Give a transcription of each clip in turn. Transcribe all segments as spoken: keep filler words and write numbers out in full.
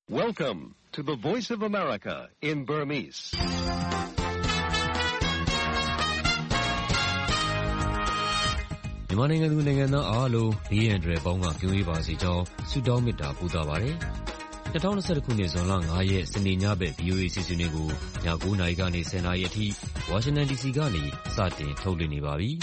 Welcome to the Voice of America in Burmese. ။မြန်မာနိုင်ငံသူနိုင်ငံသားအားလုံးဘေးအန္တရာယ်ပေါင်းကကင်းဝေးပါစေကြောင်းဆုတောင်းမေတ္တာပို့သပါရစေ။၂၀၂၁ခုနှစ်ဇွန်လ၅ရက်စနေညဘက် ဗွီအိုအေအစီအစဉ်တွေကိုည၉နာရီကနေ၁၀နာရီအထိဝါရှင်တန်ဒီစီကနေစတင်ထုတ်လွှင့်နေပါပြီ။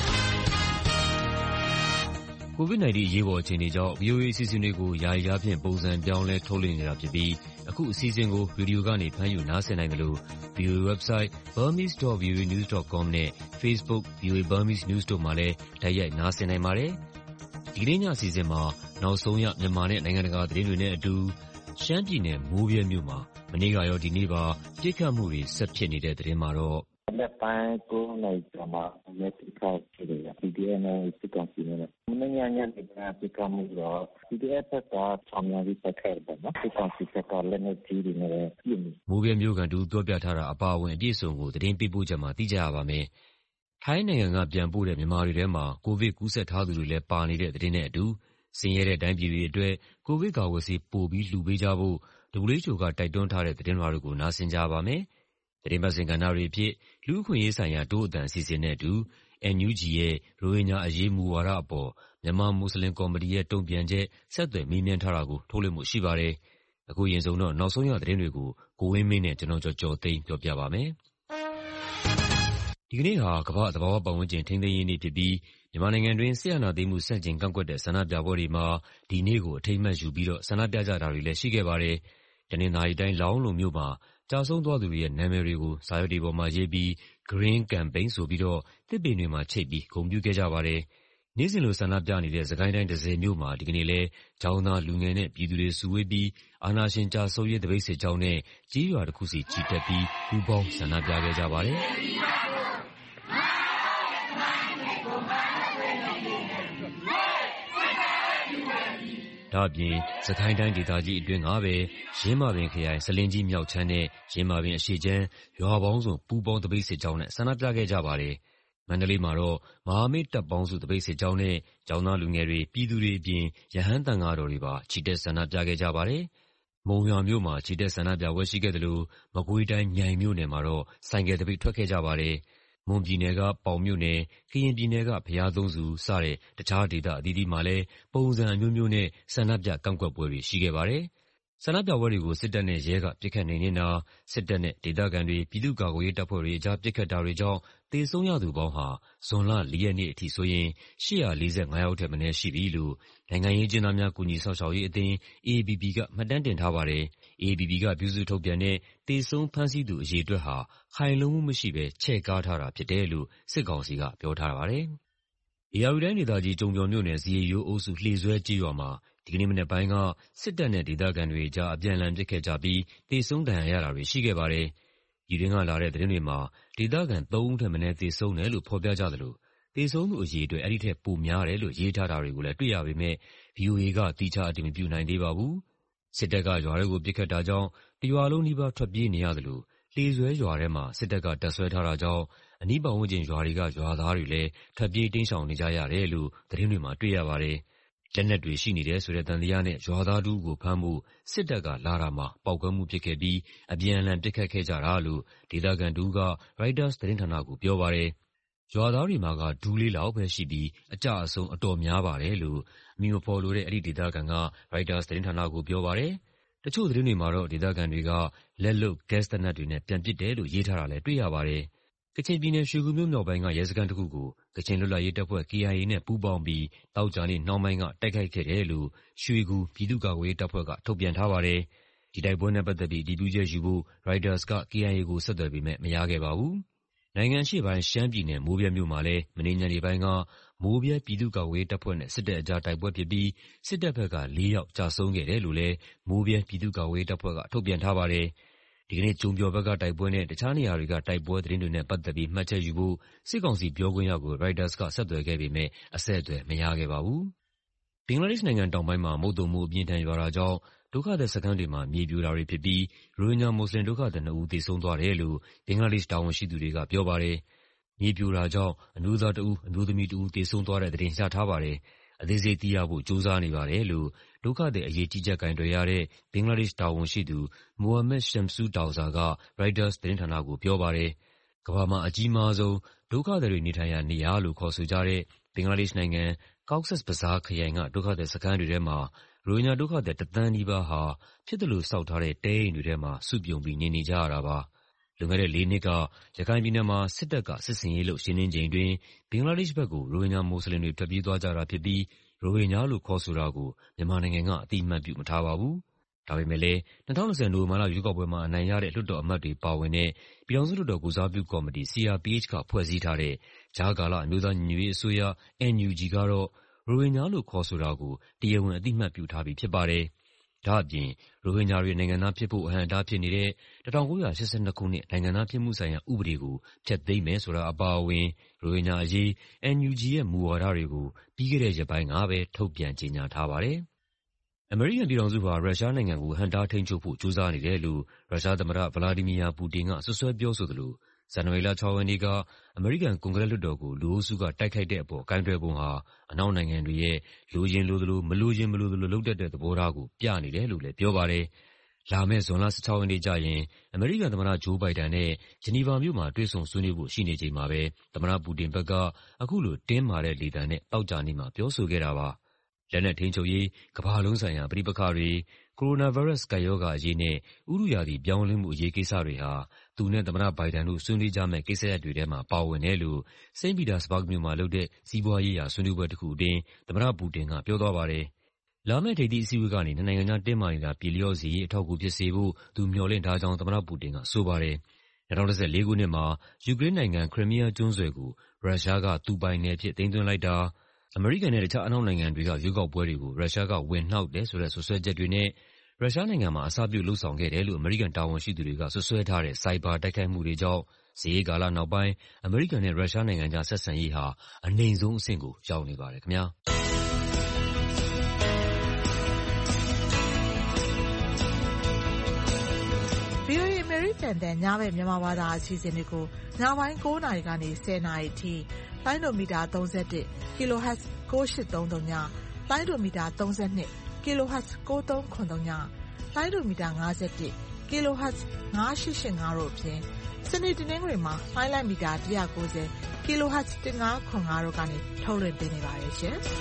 ကိုဗစ်-၁၉ အရေးပေါ်အခြေအနေကြောင့် ဗွီအိုအေအစီအစဉ်တွေကိုယာယီအားဖြင့်ပုံစံပြောင်းလဲထုတ်လွှင့်နေတာဖြစ်ပြီးအခုအစီအစဉ်ကိုရေဒီယိုကနေဖမ်းယူနားဆင်နိုင်သလို ဗွီအိုအေ website burmese dot v o a news dot com နဲ့ Facebook ဗွီအိုအေ Burmese News တို့မှာလည်းတိုက်ရိုက်နားဆင်နိုင်ပါတယ်။ဒီကနေ့ညအစီအစဉ်မှာနောက်ဆုံးရမြန်မာနဲ့နိုင်ငံတကာသတင်းတွေနဲ့အတူရှမ်းပြည်နယ်မိုးဗြဲမြို့မှာမနေ့ကရောဒီနေ့ပါပစ်ခတ်မှုတွေဆက်ဖြစ်နေတဲ့သတင်းမှာတော့မနက်ပိုင်းကိုးနာရီကျော်မှာမျက်စိခောက်ဖြစ်တယ်။ ပီဒီအက်ဖ် နဲ့စစ်ကောင်စီနဲ့မနေ့ညညနေကပစ်ခတ်မှုတော့ ပီဒီအက်ဖ် ဘက်ကဆောင်ရွက်ပြီးပတ်ခဲ့တယ်ပေါ့နော်။စစ်ကောင်စီဘက်ကလက်နက်ကြီးတွေနဲ့ပစ်နေ။မိုးဗြဲမြို့ခံတူပြောပြထားတာအပါအဝင်အပြည့်အစုံကိုသတင်းပေးပို့ချက်မှာသိကြရပါမယ်။ထိုင်းနိုင်ငံကပြန်ပို့တဲ့မြန်မာတွေထဲမှာကိုဗစ်ကူးစက်ထားသူတွေလည်းပါနေတဲ့သတင်းနဲ့အတူဆင်းရဲတဲ့တိုင်းပြည်တွေအတွက်ကိုဗစ်ကာကွယ်ဆေးပိုပြီးလှူပေးကြဖို့ ဒဘလျူအိုအေကတိုက်တွန်းထားတဲ့သတင်းလွှာတွေကိုနားဆင်ကြပါမယ်။သတင်းပတ်စဉ်ကဏ္ဍတွေအဖြစ်လူ့အခွင့်အရေးဆိုင်ရာတိုးအသံအစီအစဉ်နဲ့အတူ အန်ယူဂျီ ရဲ့ရိုဟင်ဂျာအရေးမူဝါဒအပေါ်မြန်မာမွတ်စလင်ကော်မတီရဲ့တုံ့ပြန်ချက်ဆက်သွယ်မေးမြန်းထားတာကိုထုတ်လွှင့်မှုရှိပါတယ်။အခုရင်ဆုံးတော့နောက်ဆုံးရသတင်းတွေကိုကိုဝင်းမင်းနဲ့ကျွန်တော်ကျော်ကျော်သိန်းပြောပြပါမယ်။ဒီကနေ့ဟာကမ္ဘာ့သဘာဝပတ်ဝန်းကျင်ထိန်းသိမ်းရေးနေ့ဖြစ်ပြီးမြန်မာနိုင်ငံတွင်းစစ်အာဏာသိမ်းမှုဆန့်ကျင်ကန့်ကွက်တဲ့ဆန္ဒပြပွဲတွေမှာဒီနေ့ကိုအထိမ်းအမှတ်ယူပြီးတော့ဆန္ဒပြကြတာတွေလည်းရှိခဲ့ပါတယ်။တနင်္သာရီတိုင်းလောင်းလုံမြို့မှာကျဆုံးသွားသူတွေရဲ့နာမည်တွေကိုစာရွက်တွေပေါ်မှာရေးပြီး Green Campaign ဆိုပြီးတော့သစ်ပင်တွေမှာချိတ်ပြီးဂုဏ်ပြုခဲ့ကြပါတယ်။နေ့စဉ်လိုဆန္ဒပြနေတဲ့စစ်ကိုင်းတိုင်းတန့်ဆည်မြို့မှာဒီကနေ့လည်းကျောင်းသားလူငယ်နဲ့ပြည်သူတွေစုဝေးပြီးအာဏာရှင်ကျဆုံးရေးသပိတ်စစ်ကြောင်းနဲ့ကြေးရွာတစ်ခုစီချီတက်ပြီးပူးပေါင်းဆန္ဒပြခဲ့ကြပါတယ်။ဒါ့အပြင်စစ်ကိုင်းတိုင်းဒေသကြီးအတွင်းကပဲယင်းမာပင်ခရိုင်စလင်းကြီးမြောက်ခြမ်းနဲ့ယင်းမာပင်အရှေ့ခြမ်းရွာပေါင်းစုံပူးပေါင်းသပိတ်စစ်ကြောင်းနဲ့ဆန္ဒပြခဲ့ကြပါတယ်။မန္တလေးမှာတော့မဟာမိတ်တပ်ပေါင်းစုသပိတ်စစ်ကြောင်းနဲ့ကျောင်းသားလူငယ်တွေပြည်သူတွေအပြင်ရဟန်းသံဃာတော်တွေပါချီတက်ဆန္ဒပြခဲ့ကြပါတယ်။မုံရွာမြို့မှာချီတက်ဆန္ဒပြပွဲရှိခဲ့သလိုမကွေးတိုင်းမြိုင်မြို့နယ်မှာတော့ဆိုင်ကယ်သပိတ်ထွက်ခဲ့ကြပါတယ်။မွန်ပြည်နယ်ကပေါင်မြို့နယ်၊ကရင်ပြည်နယ်ကဘုရားသုံးဆူစတဲ့တခြားဒေသအသီးသီးမှာလည်းပုံစံအမျိုးမျိုးနဲ့ဆန္ဒပြကန့်ကွက်ပွဲတွေရှိခဲ့ပါတယ်။ဆန္ဒပြပွဲတွေကိုစစ်တပ်နဲ့ရဲကပစ်ခတ်နှိမ်နင်းတာ၊စစ်တပ်နဲ့ဒေသခံတွေပြည်သူ့ကာကွယ်ရေးတပ်ဖွဲ့တွေအကြားပစ်ခတ်တာတွေကြောင့်သေဆုံးရသူပေါင်းဟာဇွန်လ၄ရက်နေ့အထိဆိုရင်၈၄၅ယောက်ထက်မနည်းရှိပြီလို့နိုင်ငံရေးအကျဉ်းသားများကူညီစောင့်ရှောက်ရေးအသင်း အေအေပီပီ ကမှတ်တမ်းတင်ထားပါတယ်။ အေအေပီပီ ကပြုစုထုတ်ပြန်တဲ့သေဆုံးဖမ်းဆီးသူအရေအတွက်ဟာခိုင်လုံမှုမရှိဘဲချဲ့ကားထားတာဖြစ်တယ်လို့စစ်ကောင်စီကပြောထားပါတယ်။ဧရာဝတီတိုင်းဒေသကြီးကျုံပျော်မြို့နယ်ဇရေရိုးအုပ်စုလှေဆွဲကျေးရွာမှာဒီကနေ့မနက်ပိုင်းကစစ်တပ်နဲ့ဒေသခံတွေအကြားအပြန်အလှန်ပစ်ခတ်ကြပြီးသေဆုံးဒဏ်ရာရတာတွေရှိခဲ့ပါတယ်။ပြည်တွင်းကလာတဲ့သတင်းတွေမှာဒေသခံသုံးဦးထက်မနည်းသေဆုံးတယ်လို့ဖော်ပြကြသလိုသေဆုံးသူအရေအတွက်အဲ့ဒီထက်ပိုများတယ်လို့ရေးထားတာတွေကိုလည်းတွေ့ရပေမဲ့ ဗွီအိုအေကသီးခြားအတည်မပြုနိုင်သေးပါဘူး။စစ်တပ်ကရွာတွေကိုပစ်ခတ်တာကြောင့်တရွာလုံးနီးပါးထွက်ပြေးနေရသလိုလှေဆွဲရွာထဲမှာစစ်တပ်ကတပ်စွဲထားတာကြောင့်အနီးပတ်ဝန်းကျင်ရွာတွေကရွာသားတွေလည်းထွက်ပြေးတိမ်းရှောင်နေကြရတယ်လို့သတင်းတွေမှာတွေ့ရပါတယ်။လက်နက်တွေရှိနေတယ်ဆိုတဲ့သံသယနဲ့ရွာသားတူကိုဖမ်းဖို့စစ်တပ်ကလာတာမှာပောက်ကွဲမှုဖြစ်ခဲ့ပြီးအပြန်အလှန်ပစ်ခတ်ခဲ့ကြတာလို့ဒေသခံတူက Reuters သတင်းဌာနကိုပြောပါတယ်။ရွာသားတွေမှာကဒူးလေးလောက်ပဲရှိပြီးအကျအဆုံးအတော်များပါတယ်လို့အမည်မဖော်လိုတဲ့အဲ့ဒီဒေသခံက Reuters သတင်းဌာနကိုပြောပါတယ်။တချို့သတင်းတွေမှာတော့ဒေသခံတွေကလက်လုပ်ဂက်စ်သေနတ်တွေနဲ့ပြန်ပစ်တယ်လို့ရေးထားတာလည်းတွေ့ရပါတယ်။ကချင်ပြည်နယ်ရွှေဂူမြို့မြောက်ပိုင်းကရဲစခန်းတစ်ခုကိုကချင်လွတ်လပ်ရေးတပ်ဖွဲ့ ကေအိုင်အေ နဲ့ပူးပေါင်းပြီးသောကြာနေ့နှောင်းပိုင်းကတိုက်ခိုက်ခဲ့တယ်လို့ရွှေဂူပြည်သူ့ကာကွယ်ရေးတပ်ဖွဲ့ကထုတ်ပြန်ထားပါတယ်။ဒီတိုက်ပွဲနဲ့ပတ်သက်ပြီးအတည်ပြုချက်ယူဖို့ Reuters က ကေအိုင်အေ ကိုဆက်သွယ်ပေမဲ့မရခဲ့ပါဘူး။နိုင်ငံအရှေ့ပိုင်းရှမ်းပြည်နယ်မိုးဗြဲမြို့မှာလည်းမနေ့ညနေပိုင်းကမိုးဗြဲပြည်သူ့ကာကွယ်ရေးတပ်ဖွဲ့နဲ့စစ်တပ်အကြားတိုက်ပွဲဖြစ်ပြီးစစ်တပ်ဘက်ကလေးယောက်ကျဆုံးခဲ့တယ်လို့လည်းမိုးဗြဲပြည်သူ့ကာကွယ်ရေးတပ်ဖွဲ့ကထုတ်ပြန်ထားပါတယ်။ဒီကနေ့ကျုံပျော်ဘက်ကတိုက်ပွဲနဲ့တခြားနေရာတွေကတိုက်ပွဲသတင်းတွေနဲ့ပတ်သက်ပြီးမှတ်ချက်ယူဖို့စစ်ကောင်စီပြောခွင့်ရကို Reuters ကဆက်သွယ်ခဲ့ပေမဲ့အဆက်အသွယ်မရခဲ့ပါဘူး။ဘင်္ဂလားဒေ့ရှ်နိုင်ငံတောင်ပိုင်းမှာမုတ်သုန်မိုးအပြင်းထန်ရွာတာကြောင့်ဒုက္ခသည်စခန်းတွေမှာမြေပြိုတာတွေဖြစ်ပြီးရိုဟင်ဂျာမွတ်စလင်ဒုက္ခသည်နှစ်ဦးသေဆုံးသွားတယ်လို့ဘင်္ဂလားဒေ့ရှ်တာဝန်ရှိသူတွေကပြောပါတယ်။မြေပြိုတာကြောင့်အမျိုးသားတစ်ဦးအမျိုးသမီးတစ်ဦးသေဆုံးသွားတဲ့သတင်းရထားပါတယ်။အသေးစိတ်သိရဖို့ကြိုးစားနေပါတယ်လို့ဒုက္ခသည်အရေးကြီးကြပ်ကိုင်တွယ်ရတဲ့ဘင်္ဂလားဒေ့ရှ်တာဝန်ရှိသူ Mohammad Shamsud Douza က ရိုက်တာသတင်းဌာနကိုပြောပါတယ်။ ကမ္ဘာမှာအကြီးမားဆုံးဒုက္ခသည်တွေနေထိုင်ရာနေရာလို့ခေါ်ဆိုကြတဲ့ဘင်္ဂလားဒေ့ရှ်နိုင်ငံ Cox's Bazar ခရိုင်ကဒုက္ခသည်စခန်းတွေထဲမှာရိုဟင်ဂျာဒုက္ခသည်တစ်သန်းနီးပါးဟာဖြစ်သလိုဆောက်ထားတဲ့တဲအိမ်တွေထဲမှာစုပြုံပြီးနေနေကြရတာပါ။ လွန်ခဲ့တဲ့လေးနှစ်ကရခိုင်ပြည်နယ်မှာစစ်တပ်ကစစ်ဆင်ရေးလုပ်ရှင်းလင်းချိန်အတွင်းဘင်္ဂလားဒေ့ရှ်ဘက်ကိုရိုဟင်ဂျာမွတ်စလင်တွေထွက်ပြေးသွားကြတာဖြစ်ပြီးရိုဟင်ဂျာလို့ခေါ်ဆိုတာကိုမြန်မာနိုင်ငံကအသိအမှတ်ပြုမထားပါဘူး။ ဒါပေမဲ့လည်း၂၀၂၀နိုဝင်ဘာလရွေးကောက်ပွဲမှာအနိုင်ရတဲ့လွှတ်တော်အမတ်တွေပါဝင်တဲ့ပြည်ထောင်စုလွှတ်တော်ကိုယ်စားပြုကော်မတီ စီ အာር ပီ အိတ်ချ် ကဖွဲ့စည်းထားတဲ့ကြားကာလအမျိုးသားညီညွတ်ရေးအစိုးရ အန် ယူ ဂျီ ကတော့ရိုဟင်ဂျာလို့ခေါ်ဆိုတာကိုတရားဝင်အသိအမှတ်ပြုထားပြီးဖြစ်ပါတယ်။ ဒါ့အပြင်ရိုဟင်ဂျာတွေနိုင်ငံသားဖြစ်ဖို့အဟန့်အတားဖြစ်နေတဲ့၁၉၈၂ ခုနှစ်နိုင်ငံသားဖြစ်မှုဆိုင်ရာဥပဒေကိုဖျက်သိမ်းမယ်ဆိုတာအပါအဝင်ရိုဟင်ဂျာအရေး အန် ယူ ဂျီ ရဲ့မူဝါဒတွေကိုပြီးခဲ့တဲ့ရက်ပိုင်းကပဲထုတ်ပြန်ကြေညာထားပါတယ်။ အမေရိကန်ပြည်ထောင်စုဟာရုရှားနိုင်ငံကိုဟန့်တားထိန်းချုပ်ဖို့ကြိုးစားနေတယ်လို့ရုရှားသမ္မတ ဗလာဒီမီယာပူတင်ကစွပ်စွဲပြောဆိုသလိုဇန်နဝါရီလခြောက်ရက်နေ့ကအမေရိကန်ကွန်ဂရက်လွှတ်တော်ကိုလူအုပ်စုကတိုက်ခိုက်တဲ့အပေါ်ကိုင်တွယ်ပုံဟာအနောက်နိုင်ငံတွေရဲ့လိုချင်လိုသလိုမလိုချင်မလိုသလိုလုပ်တတ်တဲ့သဘောထားကိုပြနေတယ်လို့လည်းပြောပါတယ်။ လာမယ့်ဇွန်လ၁၆ရက်နေ့ကျရင်အမေရိကန်သမ္မတဂျိုးဘိုင်ဒန်နဲ့ဂျနီဗာမြို့မှာတွေ့ဆုံဆွေးနွေးဖို့ရှိနေချိန်မှာပဲသမ္မတပူတင်ဘက်ကအခုလိုတင်းမာတဲ့လေသံနဲ့သောကြာနေ့မှာပြောဆိုခဲ့တာပါ။ လက်နက်ထိန်းချုပ်ရေး၊ကမ္ဘာလုံးဆိုင်ရာပဋိပက္ခတွေ၊ကိုရိုနာဗိုင်းရပ်စ်ကပ်ရောဂါအရေးနဲ့ဥတုရာသီပြောင်းလဲမှုအရေးကိစ္စတွေဟာသူနဲ့သမ္မတဘိုင်ဒန်တို့ဆွေးနွေးကြမယ့်ကိစ္စရပ်တွေထဲမှာပါဝင်တယ်လို့စိန့်ပီတာစဘာ့ဂ်မြို့မှာလုပ်တဲ့စီးပွားရေးရာဆွေးနွေးပွဲတစ်ခုအတွင်းသမ္မတပူတင်ကပြောသွားပါတယ်။ လာမယ့်ထိပ်သီးအစည်းအဝေးကနေနှစ်နိုင်ငံကြားတင်းမာနေတာပြေလျော့စေရေးအထောက်အကူဖြစ်စေဖို့သူမျှော်လင့်ထားကြောင်းသမ္မတပူတင်ကဆိုပါတယ်။ ၂၀၁၄ခုနှစ်မှာယူကရိန်းနိုင်ငံခရိုမေးယားကျွန်းဆွယ်ကိုရုရှားကသူပိုင်နယ်အဖြစ်သိမ်းသွင်းလိုက်တာ၊ အမေရိကန်နဲ့တခြားအနောက်နိုင်ငံတွေကရွေးကောက်ပွဲတွေကိုရုရှားကဝင်နှောက်တယ်ဆိုတဲ့စွပ်စွဲချက်တွေနဲ့ရုရှားနိုင်ငံမှာအစပြုလုပ်ဆောင်ခဲ့တယ်လို့အမေရိကန်တာဝန်ရှိသူတွေကစွပ်စွဲထားတဲ့ဆိုက်ဘာတိုက်ခိုက်မှုတွေကြောင့်စစ်အေးကာလနောက်ပိုင်းအမေရိကန်နဲ့ရုရှားနိုင်ငံကြားဆက်ဆံရေးဟာအနိမ့်ဆုံးအဆင့်ကိုရောက်နေပါတယ်ခင်ဗျာ။ဗွီအိုအေ အမေရိကန်အသံညဘက်မြန်မာဘာသာအစီအစဉ်တွေကိုညပိုင်း၉နာရီကနေ၁၀နာရီအထိလိုင်းဒိုမီတာသုံး၁၁ kHz ကိုး၈၃၃ည၊လိုင်းဒိုမီတာသုံး၂ kHz ကိုး၃၇၃ည၊လိုင်းဒိုမီတာ၅၁ kHz ၅၈၈၅တို့အပြင်စနေတနင်္ဂနွေမှာလိုင်းလိုက်မီတာ၁၉၀ kHz ၁၅၇၅တို့ကနေထုတ်လွှင့်ပေးနေပါတယ်ရှင်။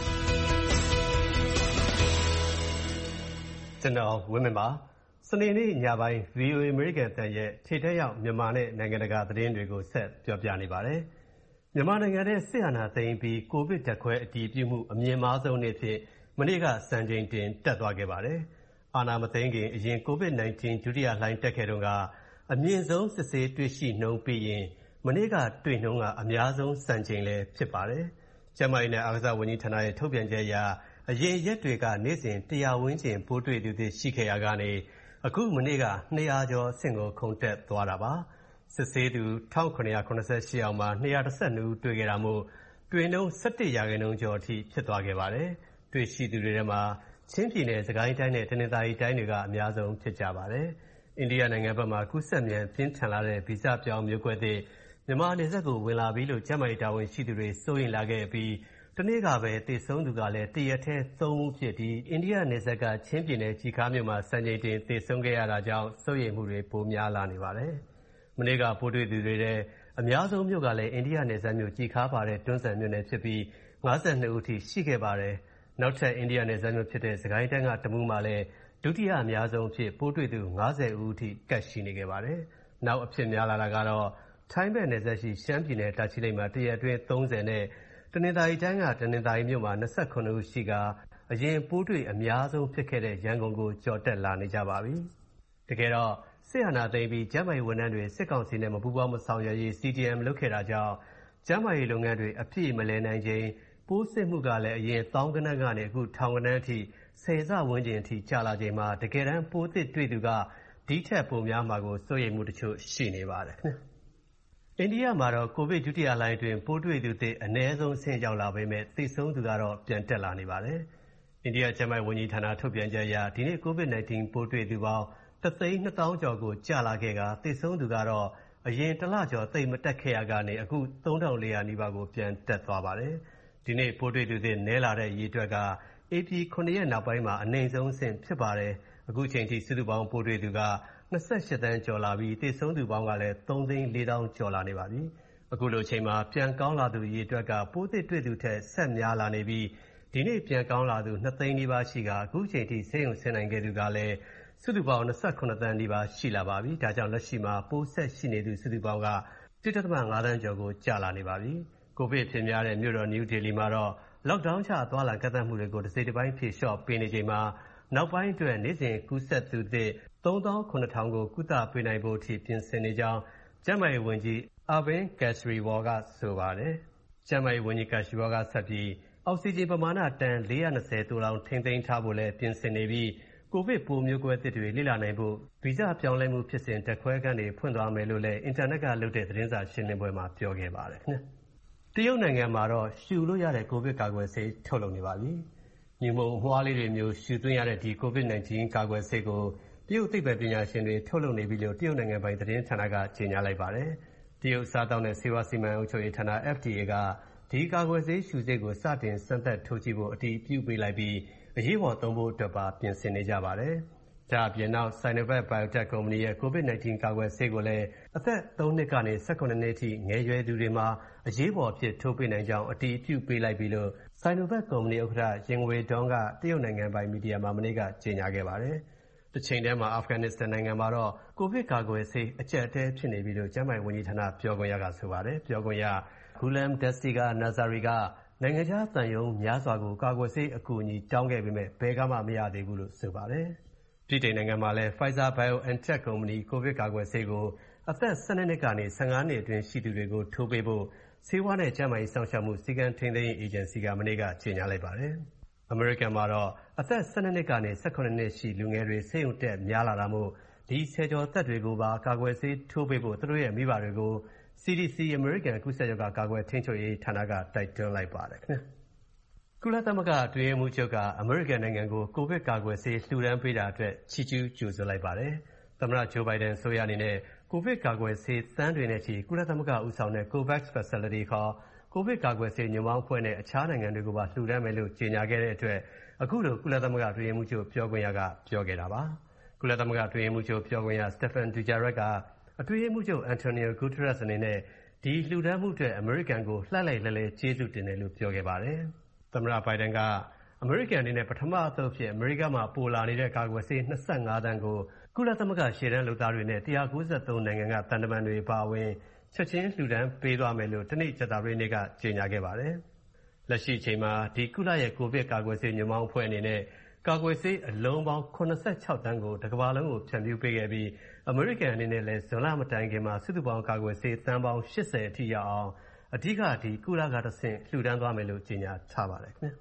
ကျွန်တော်ဝင်းမင်းပါစနေနေ့ညပိုင်း ဗီအိုအေ အမေရိကန်အသံရဲ့ထိပ်တန်းရောက်မြန်မာနဲ့နိုင်ငံတကာသတင်းတွေကိုဆက်ပြောပြနေပါတယ်။မြန်မာနိုင်ငံထဲစစ်အာဏာသိမ်းပြီးကိုဗစ်ဓာတ်ခွဲအတည်ပြုမှုအမြင့်မားဆုံးနေ့ဖြစ်မနေ့ကစံချိန်တင်တက်သွားခဲ့ပါတယ်။အာဏာမသိမ်းခင်အရင်ကိုဗစ်၁၉ဒုတိယလှိုင်းတက်ခဲ့တုန်းကအမြင့်ဆုံးစစ်ဆေးတွေ့ရှိနှုန်းပြီးရင်မနေ့ကတွေ့နှုန်းကအများဆုံးစံချိန်လည်းဖြစ်ပါတယ်။ကျန်းမာရေးနဲ့အားကစားဝန်ကြီးဌာနရဲ့ထုတ်ပြန်ချက်အရအရင်ရက်တွေကနေ့စဉ်၁၀၀ဝန်းကျင်ပိုးတွေ့သူတွေရှိခဲ့ရာကနေအခုမနေ့က၂၀၀ကျော်အဆင့်ကိုခုန်တက်သွားတာပါ။စစ်ဆေးသူ၁၇၇၈ယောက်မှာ၂၁၂ဦးတွေ့ခဲ့တာမို့တွေ့နှုန်း၁၁ရာခိုင်နှုန်းကျော်အထိဖြစ်သွားခဲ့ပါတယ်။တွေ့ရှိသူတွေထဲမှာချင်းပြည်နယ်၊စကိုင်းတိုင်းနဲ့တနင်္သာရီတိုင်းတွေကအများဆုံးဖြစ်ကြပါတယ်။အိန္ဒိယနိုင်ငံဘက်မှာကူးစက်မြန်ပြင်းထန်လာတဲ့ဗီဇပြောင်းမျိုးကွဲသစ်မြန်မာနယ်စပ်ကိုဝင်လာပြီလို့ကျန်းမာရေးတာဝန်ရှိသူတွေစိုးရိမ်လာခဲ့ပြီးတနေ့ကပဲသေဆုံးသူကလည်းတရက်ထဲသုံးဦးဖြစ်ပြီးအိန္ဒိယနယ်စပ်ကချင်းပြည်နယ်ကျီခါးမြို့မှာစံချိန်တင်သေဆုံးခဲ့ရတာကြောင့်စိုးရိမ်မှုတွေပိုများလာနေပါတယ်။မနေ့ကပိုးတွေ့သူတွေထဲအများဆုံးမြို့ကလည်းအိန္ဒိယနယ်စပ်မြို့ကျီခါးပါတဲ့တွန်းဇံမြို့နယ်ဖြစ်ပြီး၅၂ဦးထိရှိခဲ့ပါတယ်။နောက်ထပ်အိန္ဒိယနယ်စပ်မြို့ဖြစ်တဲ့စကိုင်းတိုင်းကတမူးမှာလည်းဒုတိယအများဆုံးအဖြစ်ပိုးတွေ့သူ၅၀ဦးထိကပ်ရှိနေခဲ့ပါတယ်။နောက်အဖြစ်များလာတာကတော့ထိုင်းဘက်နယ်စပ်ရှိရှမ်းပြည်နယ်တာချီလိတ်မှာတရက်အတွင်း၃၀နဲ့တနင်္သာရီတိုင်းကတနင်္သာရီမြို့မှာ၂၇ဦးရှိကာအရင်ပိုးတွေ့အများဆုံးဖြစ်ခဲ့တဲ့ရန်ကုန်ကိုကျော်တက်လာနေကြပါပြီ။တကယ်တော့စစ်အာဏာသိမ်းပြီးကျန်းမာရေးဝန်ထမ်းတွေစစ်ကောင်စီနဲ့မပူးပေါင်းမဆောင်ရွက်ရေး စီ ဒီ အမ် လုပ်ခဲ့တာကြောင့်ကျန်းမာရေးလုပ်ငန်းတွေအပြည့်မလည်နိုင်ချိန်ပိုးစစ်မှုကလည်းအရင်သောင်းဂဏန်းကနေအခုထောင်ဂဏန်းအထိဆယ်ဆဝန်းကျင်အထိကျလာချိန်မှာတကယ်တမ်းပိုးသစ်တွေ့သူကဒီထက်ပိုများမှာကိုစိုးရိမ်မှုတချို့ရှိနေပါတယ်။အိန္ဒိယမှာတော့ကိုဗစ်ဒုတိယလှိုင်းအတွင်းပိုးတွေ့သူသစ်အနည်းဆုံးအဆင့်ရောက်လာပေမဲ့သေဆုံးသူကတော့ပြန်တက်လာနေပါတယ်။အိန္ဒိယကျန်းမာရေးဝန်ကြီးဌာနထုတ်ပြန်ချက်အရဒီနေ့ကိုဗစ်၁၉ပိုးတွေ့သူပေါင်းတစ်သိန်းနှစ်သောင်းကျော်ကိုကျလာခဲ့ကာသေဆုံးသူကတော့အရင်တစ်လကျော်သိပ်မတက်ခဲ့ရာကနေအခုသုံးထောင်လေးရာနီးပါးကိုပြန်တက်သွားပါတယ်။ဒီနေ့ပိုးတွေ့သူသစ်နည်းလာတဲ့ရေအတွက်ကဧပြီခုနှစ်ရက်နောက်ပိုင်းမှာအနိမ့်ဆုံးအဆင့်ဖြစ်ပါတယ်။အခုချိန်ထိစုစုပေါင်းပိုးတွေ့သူကနှစ်ဆယ့်ရှစ်သန်းကျော်လာပြီးသေဆုံးသူပေါင်းကလည်းသုံးသိန်းလေးသောင်းကျော်လာနေပါပြီ။အခုလိုအချိန်မှာပြန်ကောင်းလာသူရေအတွက်ကပိုးသစ်တွေ့သူထက်ဆက်များလာနေပြီးဒီနေ့ပြန်ကောင်းလာသူနှစ်သိန်းနီးပါးရှိကအခုချိန်ထိဆေးရုံဆင်းနိုင်ခဲ့သူကလည်းစုစုပေါင်း၂၇သန်းနီးပါးရှိလာပါပြီ။ဒါကြောင့်လက်ရှိမှာပိုးဆက်ရှိနေသူစုစုပေါင်းကတစ်ဒသမငါးသန်းကျော်ကိုကျလာနေပါပြီ။ကိုဗစ်ဖြစ်များတဲ့မြို့တော်နယူးဒေလီမှာတော့ lockdown ချသွားလာကန့်သတ်မှုတွေကိုတစ်စိတ်တစ်ပိုင်းဖြေလျှော့ပေးနေချိန်မှာနောက်ပိုင်းအတွက်နေ့စဉ်ကူးစက်သူသစ်သုံးသောင်းခုနှစ်ထောင်ကိုကုသပေးနိုင်ဖို့အထိပြင်ဆင်နေကြောင်းကျန်းမာရေးဝန်ကြီး Arvind Kejriwal ကဆိုပါတယ်။ကျန်းမာရေးဝန်ကြီး Kejriwal ကဆက်ပြီးအောက်ဆီဂျင်ပမာဏတန်လေးရာ၂၀သို့လောင်ထိန်းသိမ်းထားဖို့လည်းပြင်ဆင်နေပြီးကိုဗစ်ပိုးမျိုးကွဲသစ်တွေလေ့လာနိုင်ဖို့ဗီဇပြောင်းလဲမှုဖြစ်စဉ်ဓာတ်ခွဲခန်းတွေဖွင့်သွားမယ်လို့လည်းအင်တာနက်ကလုပ်တဲ့သတင်းစာရှင်းလင်းပွဲမှာပြောခဲ့ပါတယ်ခင်ဗျ။တရုတ်နိုင်ငံမှာတော့ရှူလို့ရတဲ့ကိုဗစ်ကာကွယ်ဆေးထုတ်လုပ်နေပါပြီ။ညူမုံအမွှားလေးတွေမျိုးရှူသွင်းရတဲ့ဒီကိုဗစ်-19 ကာကွယ်ဆေးကိုတရုတ်သိပ္ပံပညာရှင်တွေထုတ်လုပ်နေပြီလို့တရုတ်နိုင်ငံပိုင်သတင်းဌာနကကြေညာလိုက်ပါတယ်။တရုတ်စားသောက်နဲ့ဆေးဝါးစီမံအုပ်ချုပ်ရေးဌာန F D A ကဒီကာကွယ်ဆေးရှူဆေးကိုစတင်စမ်းသပ်ထိုးကြည့်ဖို့အတည်ပြုပေးလိုက်ပြီးအရေးပေါ်သုံးဖို့အတွက်ပါပြင်ဆင်နေကြပါတယ်။ဒါအပြင်နောက် Sinovac Biotech ကုမ္ပဏီရဲ့ကိုဗစ်-19 ကာကွယ်ဆေးကိုလည်းအသက်သုံးနှစ်ကနေ၁၈နှစ်အထိငယ်ရွယ်သူတွေမှာအရေးပေါ်အဖြစ်ထိုးပေးနိုင်ကြောင်းအတည်ပြုပေးလိုက်ပြီလို့ Sinovac ကုမ္ပဏီဥက္ကဋ္ဌ Ying Weidong ကတရုတ်နိုင်ငံပိုင်မီဒီယာမှာမနေ့ကကြေညာခဲ့ပါတယ်။တစ်ချိန်တည်းမှာအာဖဂန်နစ္စတန်နိုင်ငံမှာတော့ကိုဗစ်ကာကွယ်ဆေးအကျပ်အတည်းဖြစ်နေပြီလို့ကျန်းမာရေးဝန်ကြီးဌာနပြောခွင့်ရကဆိုပါတယ်။ပြောခွင့်ရ Ghulam Dastgir Nazari ကနိုင်ငံခြားသံရုံးများစွာကိုကာကွယ်ဆေးအကူအညီတောင်းခဲ့ပေမဲ့ဘယ်ကမှမရသေးဘူးလို့ဆိုပါတယ်။ပြည်ထောင်နိုင်ငံမှာလည်း Pfizer-BioNTech ကုမ္ပဏီကိုဗစ်ကာကွယ်ဆေးကိုအသက်၁၂နှစ်ကနေ၁၅နှစ်အတွင်းရှိသူတွေကိုထိုးပေးဖို့ဆေးဝါးနဲ့ကျန်းမာရေးစောင့်ရှောက်မှုစည်းကမ်းထိန်းသိမ်းရေးအေဂျင်စီကမနေ့ကကြေညာလိုက်ပါတယ်။အမေရိကန်မှာတော့အသက်၁၂နှစ်ကနေ၁၇နှစ်ရှိလူငယ်တွေဆေးရုံတက်များလာတာမို့ဒီဆယ်ကျော်သက်တွေကိုပါကာကွယ်ဆေးထိုးပေးဖို့သူတို့ရဲ့မိဘတွေကို C D C အမေရိကန်ကူးစက်ရောဂါကာကွယ်ထိန်းချုပ်ရေးဌာနကတိုက်တွန်းလိုက်ပါတယ်ခင်ဗျ။ကုလသမဂ္ဂအတွင်းရေးမှူးချုပ်ကအမေရိကန်နိုင်ငံကိုကိုဗစ်ကာကွယ်ဆေးလှူဒါန်းပေးတာအတွက်ချီးကျူးကြိုဆိုလိုက်ပါတယ်။သမ္မတဂျိုးဘိုင်ဒန်အစိုးရအနေနဲ့ကိုဗစ်ကာကွယ်ဆေးသန်းတွေနဲ့ချီကုလသမဂ္ဂဦးဆောင်တဲ့ COVAX Facility ခေါ်ကိုဗစ်ကာကွယ်ဆေးညွှန့်ပေါင်းအဖွဲ့နဲ့အခြားနိုင်ငံတွေကိုပါလှူဒါန်းမယ်လို့ကြေညာခဲ့တဲ့အတွက်အခုလိုကုလသမဂ္ဂအတွင်းရေးမှူးချုပ်ပြောခွင့်ရကပြောခဲ့တာပါ။ကုလသမဂ္ဂအတွင်းရေးမှူးချုပ်ပြောခွင့်ရ Stéphane Dujarric ကအတွင်းရေးမှူးချုပ် Antonio Guterres အနေနဲ့ဒီလှူဒါန်းမှုအတွက်အမေရိကန်ကိုလှိုက်လိုက်လဲလဲကျေးဇူးတင်တယ်လို့ပြောခဲ့ပါတယ်။သမ္မတဘိုင်ဒန်ကအမေရိကန်အနေနဲ့ပထမအသုတ်ဖြစ်အမေရိကမှာပိုလာနေတဲ့ကာကွယ်ဆေး၂၅သန်းကိုကုလသမဂ္ဂရှေ့တန်းလုပ်သားတွေနဲ့၁၉၃နိုင်ငံကတန်တမန်တွေပါဝင်ချက်ချင်းလှူဒါန်းပေးသွားမယ်လို့တနေ့ကြာသပတေးနေ့ကကြေညာခဲ့ပါတယ်။လက်ရှိအချိန်မှာဒီကုလရဲ့ကိုဗစ်ကာကွယ်ဆေးညွှန့်ပေါင်းအဖွဲ့အနေနဲ့ကာကွယ်ဆေးအလုံးပေါင်း၇၆သန်းကိုတစ်ကမ္ဘာလုံးကိုဖြန့်ဖြူးပေးခဲ့ပြီးအမေရိကန်အနေနဲ့လည်းဇွန်လမတိုင်ခင်မှာစုစုပေါင်းကာကွယ်ဆေးသန်းပေါင်း၈၀အထိရောက်အောင်အဓိကဒီကုလကတဆင့်လှူဒါန်းသွားမယ်လို့ကြေညာထားပါတယ်ခင်ဗျာ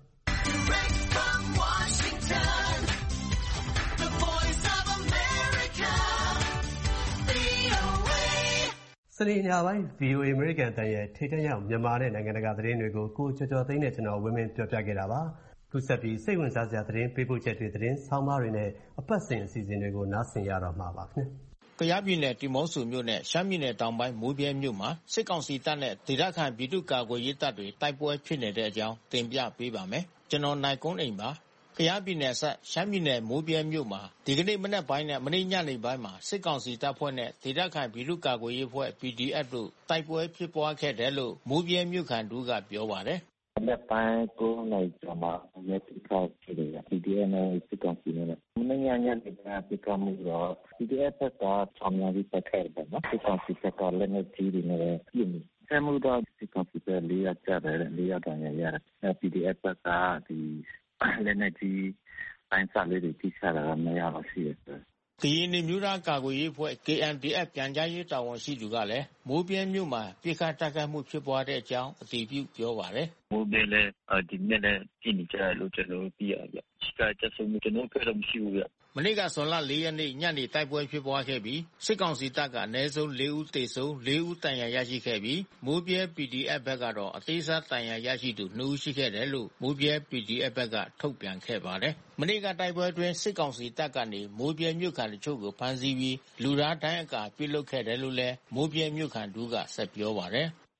စနေညပိုင်း ဗွီအိုအေ အမေရိကန်အသံရဲ့ထိပ်တန်းရောက်မြန်မာနဲ့နိုင်ငံတကာသတင်းတွေကိုကိုကျော်ကျော်သိန်းနဲ့ကျွန်တော်ဝင်းမင်းပြောပြခဲ့တာပါ။ခုဆက်ပြီးစိတ်ဝင်စားစရာသတင်းပေးပို့ချက်တွေသတင်းဆောင်းပါးတွေနဲ့အပတ်စဉ်အစီအစဉ်တွေကိုနားဆင်ရတော့မှာပါခင်ဗျာ။ကယားပြည်နယ်ဒီမော့ဆိုမြို့နဲ့ရှမ်းပြည်နယ်တောင်ပိုင်းမိုးပြဲမြို့မှာစစ်ကောင်စီတပ်နဲ့ဒေသခံပြည်သူ့ကာကွယ်ရေးတပ်တွေတိုက်ပွဲဖြစ်နေတဲ့အကြောင်းတင်ပြပေးပါမယ်။ကျွန်တော်နိုင်ကွန်းအိမ်ပါ။ကယားပြည်နယ်ဆက်ရှမ်းပြည်နယ်မိုးပြဲမြို့မှာဒီကနေ့မနက်ပိုင်းနဲ့မနေ့ညနေပိုင်းမှာစစ်ကောင်စီတပ်ဖွဲ့နဲ့ဒေသခံပြည်သူ့ကာကွယ်ရေးအဖွဲ့ P D F တို့တိုက်ပွဲဖြစ်ပွားခဲ့တယ်လို့မိုးပြဲမြို့ခံတို့ကပြောပါတယ်။မနေ့ပိုင်းကိုနိုင်ကြမှာမြစ်ကောက်ဖြစ်တယ် P D F နဲ့စစ်ကောင်စီနဲ့မနေ့ညညနေပိုင်းပြကမှုတော့ P D F ကဆောင်ရပြီးပတ်ခဲ့တယ်နော်စစ်ကောင်စီကလည်းနေကြီးနေတယ်ပြည်ဆမှုတော့စစ်ကောင်စီကလေးရကြတယ်လေးရတန်ရရတယ် P D F ကဒီလည်းနေကြီးတိုင်းစားလေးတွေတိကျတာမရပါရှိတယ်ကရင်မျိုးသားကာကွယ်ရေးအဖွဲ့ K N D F ပြန်ကြားရေးတာဝန်ရှိသူကလည်းမိုးပြဲမြို့မှာပြစ်ခတ်တိုက်ခိုက်မှုဖြစ်ပွားတဲ့အကြောင်းအတည်ပြုပြောပါတယ်။မိုးပြဲလည်းဒီနေ့လည်းပြည်နေကြလို့ကျွန်တော်သိရဗျ။ရှိကကျဆုံးမှုကျွန်တော်ပြောလို့မရှိဘူးဗျ။မနေ့ကဇွန်လ၄ရက်နေ့ညနေတိုက်ပွဲဖြစ်ပွားခဲ့ပြီးစစ်ကောင်စီတပ်ကအနည်းဆုံး၄ဦးသေဆုံး၄ဦးတန်ရာရရှိခဲ့ပြီးမိုးပြဲ P D F ဘက်ကတော့အသေးစားတန်ရာရရှိသူ၂ဦးရှိခဲ့တယ်လို့မိုးပြဲ P D F ဘက်ကထုတ်ပြန်ခဲ့ပါတယ်။မနေ့ကတိုက်ပွဲအတွင်းစစ်ကောင်စီတပ်ကနေမိုးပြဲမြို့ခံတို့ကိုဖမ်းဆီးပြီးလူသားတိုင်းအကာပြုလုပ်ခဲ့တယ်လို့လည်းမိုးပြဲမြို့ခံတို့ကဆက်ပြောပါတယ်။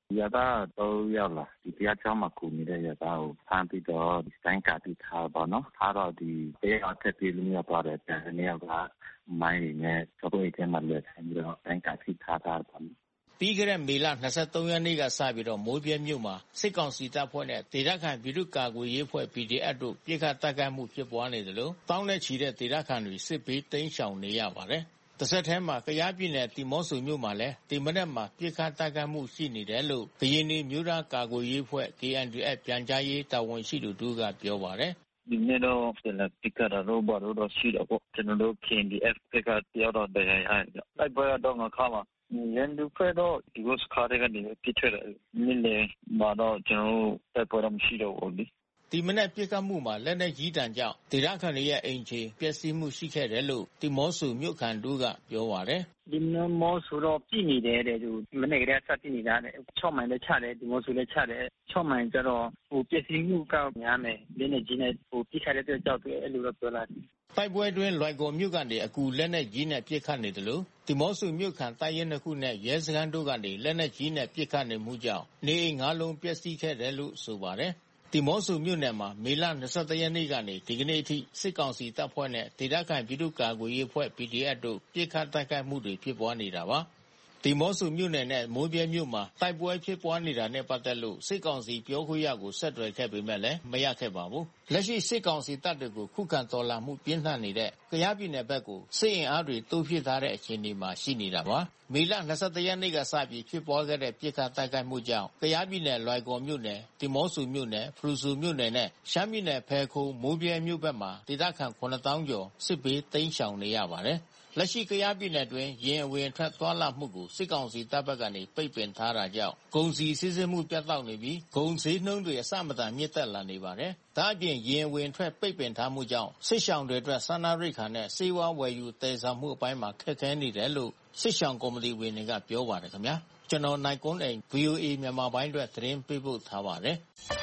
ရွာသားတော့ရောက်လာဒီတရားချောင်းမှာကူနေတဲ့ရွာသားကိုဖမ်းပြီးတော့တိုင်းကာပြီးထားပါတော့ထားတော့ဒီတရားထက်ပြီးလို့ရပါတယ်တနေ့ကမိုင်းနဲ့တော့ဒီထဲမှာလက်ဆိုင်ပြီးတော့တိုင်းကာပြီးထားတာပါပြီးခဲ့တဲ့မေလ၂၃ရက်နေ့ကစပြီးတော့မိုးပြဲမြို့မှာစစ်ကောင်စီတပ်ဖွဲ့နဲ့ဒေသခံပြည်သူ့ကာကွယ်ရေးအဖွဲ့ P D F တို့ပြစ်ခတ်တိုက်ခိုက်မှုဖြစ်ပွားနေတယ်လို့တောင်းနဲ့ချီတဲ့ဒေသခံတွေစစ်ဘေးတိမ်းရှောင်နေရပါတယ်။တစ်ဆက်တည်းမှာကယားပြည်နယ်တီမော့ဆိုမြို့မှာလည်းဒီမနက်မှာပြစ်ခတ်တိုက်ခိုက်မှုရှိနေတယ်လို့ကရင်မျိုးသားကာကွယ်ရေးအဖွဲ့ K N D F ပြန်ကြားရေးတာဝန်ရှိသူတို့ကပြောပါတယ်ဒီနေ့တော့ဆက်လက်ပြကြတော့ဘာလို့တော့ရှိတော့ကျွန်တော်တို့ K N D F ကပြောတော့တဲ့အဲ့လိုက်ပွဲတော့ငါခါမှာရန်သူဖက်တော့ဒီကိုစခါတွေကနေပြစ်ထွက်တယ်နည်းလေမတော့ကျွန်တော်တက်ပေါ်တော့မရှိတော့ဘူးဒီမနေ့ပြစ်ခတ်မှုမှာလက်နက်ကြီးတံကြောင့်ဒေသခံတွေရဲ့အိမ်ခြေပျက်စီးမှုရှိခဲ့တယ်လို့ဒီမော့ဆိုမြို့ခံတို့ကပြောပါတယ်ဒီမော့ဆိုတော့ပြည်နေတယ်တဲ့သူမနေ့ကတည်းကစတင်နေတာတဲ့၆မိုင်လည်းချတယ်ဒီမော့ဆိုလည်းချတယ်၆မိုင်ကျတော့ဟိုပျက်စီးမှုကများမယ်လက်နက်ကြီးနဲ့ဟိုပြစ်ခတ်တဲ့ကြောက်တယ်အဲ့လိုတော့ပြောလာတယ်တိုက်ပွဲတွင်လွိုင်ကော်မြို့ကနေအကူလက်နက်ကြီးနဲ့ပစ်ခတ်နေတယ်လို့ဒီမော့ဆိုမြို့ခံတိုက်ရဲနှစ်ခုနဲ့ရဲစခန်းတို့ကနေလက်နက်ကြီးနဲ့ပစ်ခတ်နေမှုကြောင့်နေအိမ်ငါးလုံးပျက်စီးခဲ့တယ်လို့ဆိုပါတယ်ဒီမော့ဆိုမြို့နယ်မှာမေလ၂၁ရက်နေ့ကနေဒီကနေ့အထိစစ်ကောင်စီတပ်ဖွဲ့နဲ့ဒေသခံပြည်သူ့ကာကွယ်ရေးအဖွဲ့ P D F တို့ပစ်ခတ်တိုက်ခိုက်မှုတွေဖြစ်ပွားနေတာပါဒီမော့ဆိုမြို့နယ်နဲ့မိုးပြဲမြို့မှာတိုက်ပွဲဖြစ်ပွားနေတာနဲ့ပတ်သက်လို့စစ်ကောင်စီပြောခွင့်ရကိုဆက်သွယ်ခဲ့ပေမဲ့လည်းမရခဲ့ပါဘူးလက်ရှိစစ်ကောင်စီတပ်တွေကိုခုခံတော်လှန်မှုပြင်းထန်နေတဲ့ကယားပြည်နယ်ဘက်ကိုစစ်အင်အားတွေတိုးပြစ်ထားတဲ့အခြေအနေမှာရှိနေတာပါမေလ၂၁ရက်နေ့ကစပြီးဖြစ်ပွားခဲ့တဲ့ပြစ်ခတ်တိုက်ခိုက်မှုကြောင့်ကယားပြည်နယ်လွိုင်ကော်မြို့နယ်ဒီမော့ဆိုမြို့နယ်ဖရူဆိုမြို့နယ်နဲ့ရှမ်းပြည်နယ်ဖဲခုံမိုးပြဲမြို့ဘက်မှာဒေသခံခုနစ်သောင်းကျော်စစ်ဘေးတိမ်းရှောင်နေရပါတယ်လက်ရှိကယားပြည်နယ်တွင်ရင်အဝင်ထွက်သွားလာမှုကိုစစ်ကောင်စီတပ်ဘက်ကနေပိတ်ပင်ထားတာကြောင့်ကုန်စည်စည်းစိမ်မှုပြတ်တောက်နေပြီးကုန်စည်နှုန်းတွေအဆမတန်မြင့်တက်လာနေပါတယ်။ဒါအပြင်ရင်အဝင်ထွက်ပိတ်ပင်ထားမှုကြောင့်စစ်ရှောင်တွေအတွက်စားနပ်ရိက္ခာနဲ့ဆေးဝါးဝယ်ယူတည်ဆောင်မှုအပိုင်းမှာခက်ခဲနေတယ်လို့စစ်ရှောင်ကော်မတီဝင်တွေကပြောပါတယ်ခင်ဗျာ။ကျွန်တော်နိုင်ကွန်းအိမ် V O A မြန်မာပိုင်းအတွက်သတင်းပေးပို့ထားပါတယ်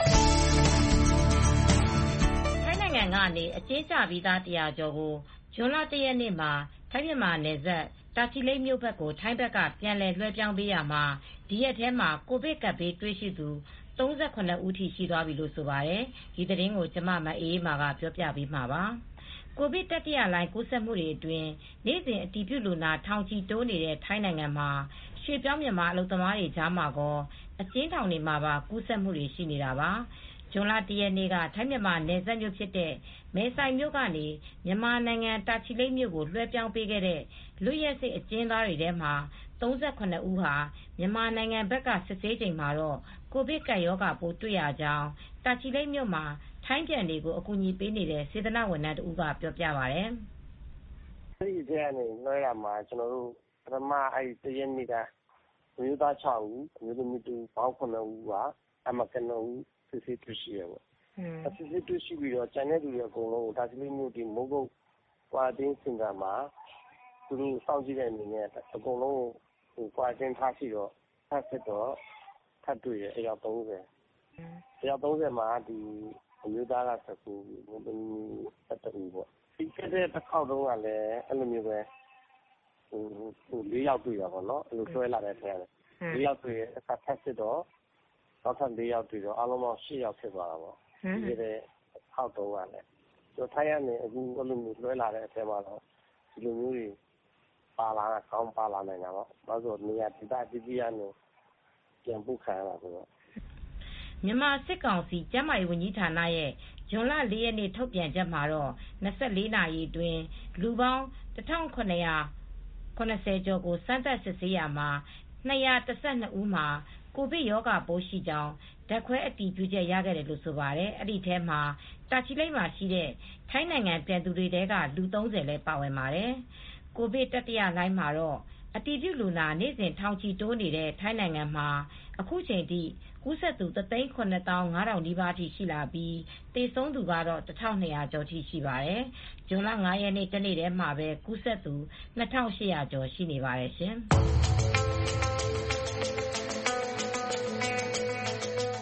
။ထိုင်းနိုင်ငံကနေအကျဉ်းချပြီးသားတရာကျော်ကိုဇွန်လ၁ရက်နေ့မှာထိုင်းမြန်မာနယ်စပ်တာချီလိတ်မြို့ဘက်ကိုထိုင်းဘက်ကပြန်လည်လွှဲပြောင်းပေးရမှာဒီရက်ထဲမှာကိုဗစ်ကပ်ဘေးတွေ့ရှိသူ၃၇ဦးထိရှိသွားပြီလို့ဆိုပါတယ်။ဒီသတင်းကိုကျမမအေးအေးမာကပြောပြပေးမှာပါ။ကိုဗစ်တတိယလှိုင်းကူးစက်မှုတွေအတွင်းနေ့စဉ်အတည်ပြုလူနာထောင်ချီတိုးနေတဲ့ထိုင်းနိုင်ငံမှာရွှေပြောင်းမြန်မာအလုပ်သမားတွေကြားမှာကောအကျဉ်းထောင်တွေမှာပါကူးစက်မှုတွေရှိနေတာပါ။ဇွန်လ၁ရက်နေ့ကထိုင်းမြန်မာနယ်စပ်မြို့ဖြစ်တဲ့မဲဆိုင်မြို့ကနေမြန်မာနိုင်ငံတာချီလိတ်မြို့ကိုလွှဲပြောင်းပေးခဲ့တဲ့လွတ်ရက်စေ့အကျဉ်းသားတွေထဲမှာ၃၇ဦးဟာမြန်မာနိုင်ငံဘက်ကစစ်ဆေးချိန်မှာတော့ကိုဗစ်ကပ်ရောဂါပိုးတွေ့ရကြောင်းတာချီလိတ်မြို့မှာထိုင်းပြန်တွေကိုအကူအညီပေးနေတဲ့စေတနာဝန်ထမ်းတဦးကပြောပြပါတယ်။အဲဒီထဲကနေလွှဲရမှာကျွန်တော်တို့ပထမအဲဒီတရက်နေ့ကမျိုးသား၆ဦးအမျိုးသမီးtwoပေါင်း၇ဦးကအမကနဦးစစ်ဆေးတွေ့ရှိရပေါ့။စစ်ဆေးတွေ့ရှိပြီးတော့ကျန်တဲ့လူတွေအကုန်လုံးကိုတာချီလိတ်မြို့ဒီမိုးကုတ်ကွာတင်းစင်တာမှာသူတို့စောင့်ကြည့်တဲ့အနေနဲ့အကုန်လုံးကိုကွာတင်းထားရှိတော့ဖတ်စစ်တော့ထပ်တွေ့ရအယောက်၃၀။အယောက်၃၀မှာဒီအမျိုးသားက၁၉ဦးဘုံဘုံ၁၁ဦးပေါ့။ဒီကတဲ့တစ်ခေါက်တုန်းကလည်းအဲ့လိုမျိုးပဲဟိုဟို၄ယောက်တွေ့ရပါတော့။အဲ့လိုဆွဲလာတဲ့ထဲက၄ယောက်တွေ့ရအခါဖတ်စစ်တော့နောက်ထပ်၄ယောက်တွေ့တော့အားလုံးပေါင်း၈ယောက်ဖြစ်သွားတာပေါ့ဒီတဲ့ဟောက်တော့ကလည်းသူထိုင်းရနေအခုအဲ့လိုမျိုးလွှဲလာတဲ့အထဲမှာတော့ဒီလိုမျိုးတွေပါလာတာကောင်းပါလာနိုင်တာပေါ့ဘာလို့နေရာဒေသအသီးသီးကနေပြန်ပို့ခံရတာဆိုတော့မြန်မာစစ်ကောင်စီကျန်းမာရေးဝန်ကြီးဌာနရဲ့ဇွန်လ၄ရက်နေ့ထုတ်ပြန်ချက်မှာတော့၂၄နာရီအတွင်းလူပေါင်း၁၇၇၀ကျော်ကိုစမ်းသပ်စစ်ဆေးရမှာ၂၁၂ဦးမှာကိုဗစ်ရောဂါပိုးရှိကြောင်းဓာတ်ခွဲအတည်ပြုချက်ရခဲ့တယ်လို့ဆိုပါတယ်။အဲ့ဒီထဲမှာတာချီလိတ်မှာရှိတဲ့ထိုင်းနိုင်ငံပြန်သူတွေထဲကလူ၃၀လည်းပါဝင်ပါတယ်။ကိုဗစ်တတိယလှိုင်းမှာတော့အတည်ပြုလူနာနေ့စဉ်ထောင်ချီတိုးနေတဲ့ထိုင်းနိုင်ငံမှာအခုချိန်ထိကူးစက်သူတသိန်းခုနှစ်သောင်းငါးထောင်နီးပါးထိရှိလာပြီးသေဆုံးသူကတော့တစ်ထောင်နှစ်ရာကျော်ထိရှိပါတယ်။ဇွန်လ၅ရက်နေ့တနေ့တည်းမှာပဲကူးစက်သူနှစ်ထောင်ရှစ်ရာကျော်ရှိနေပါတယ်ရှင်။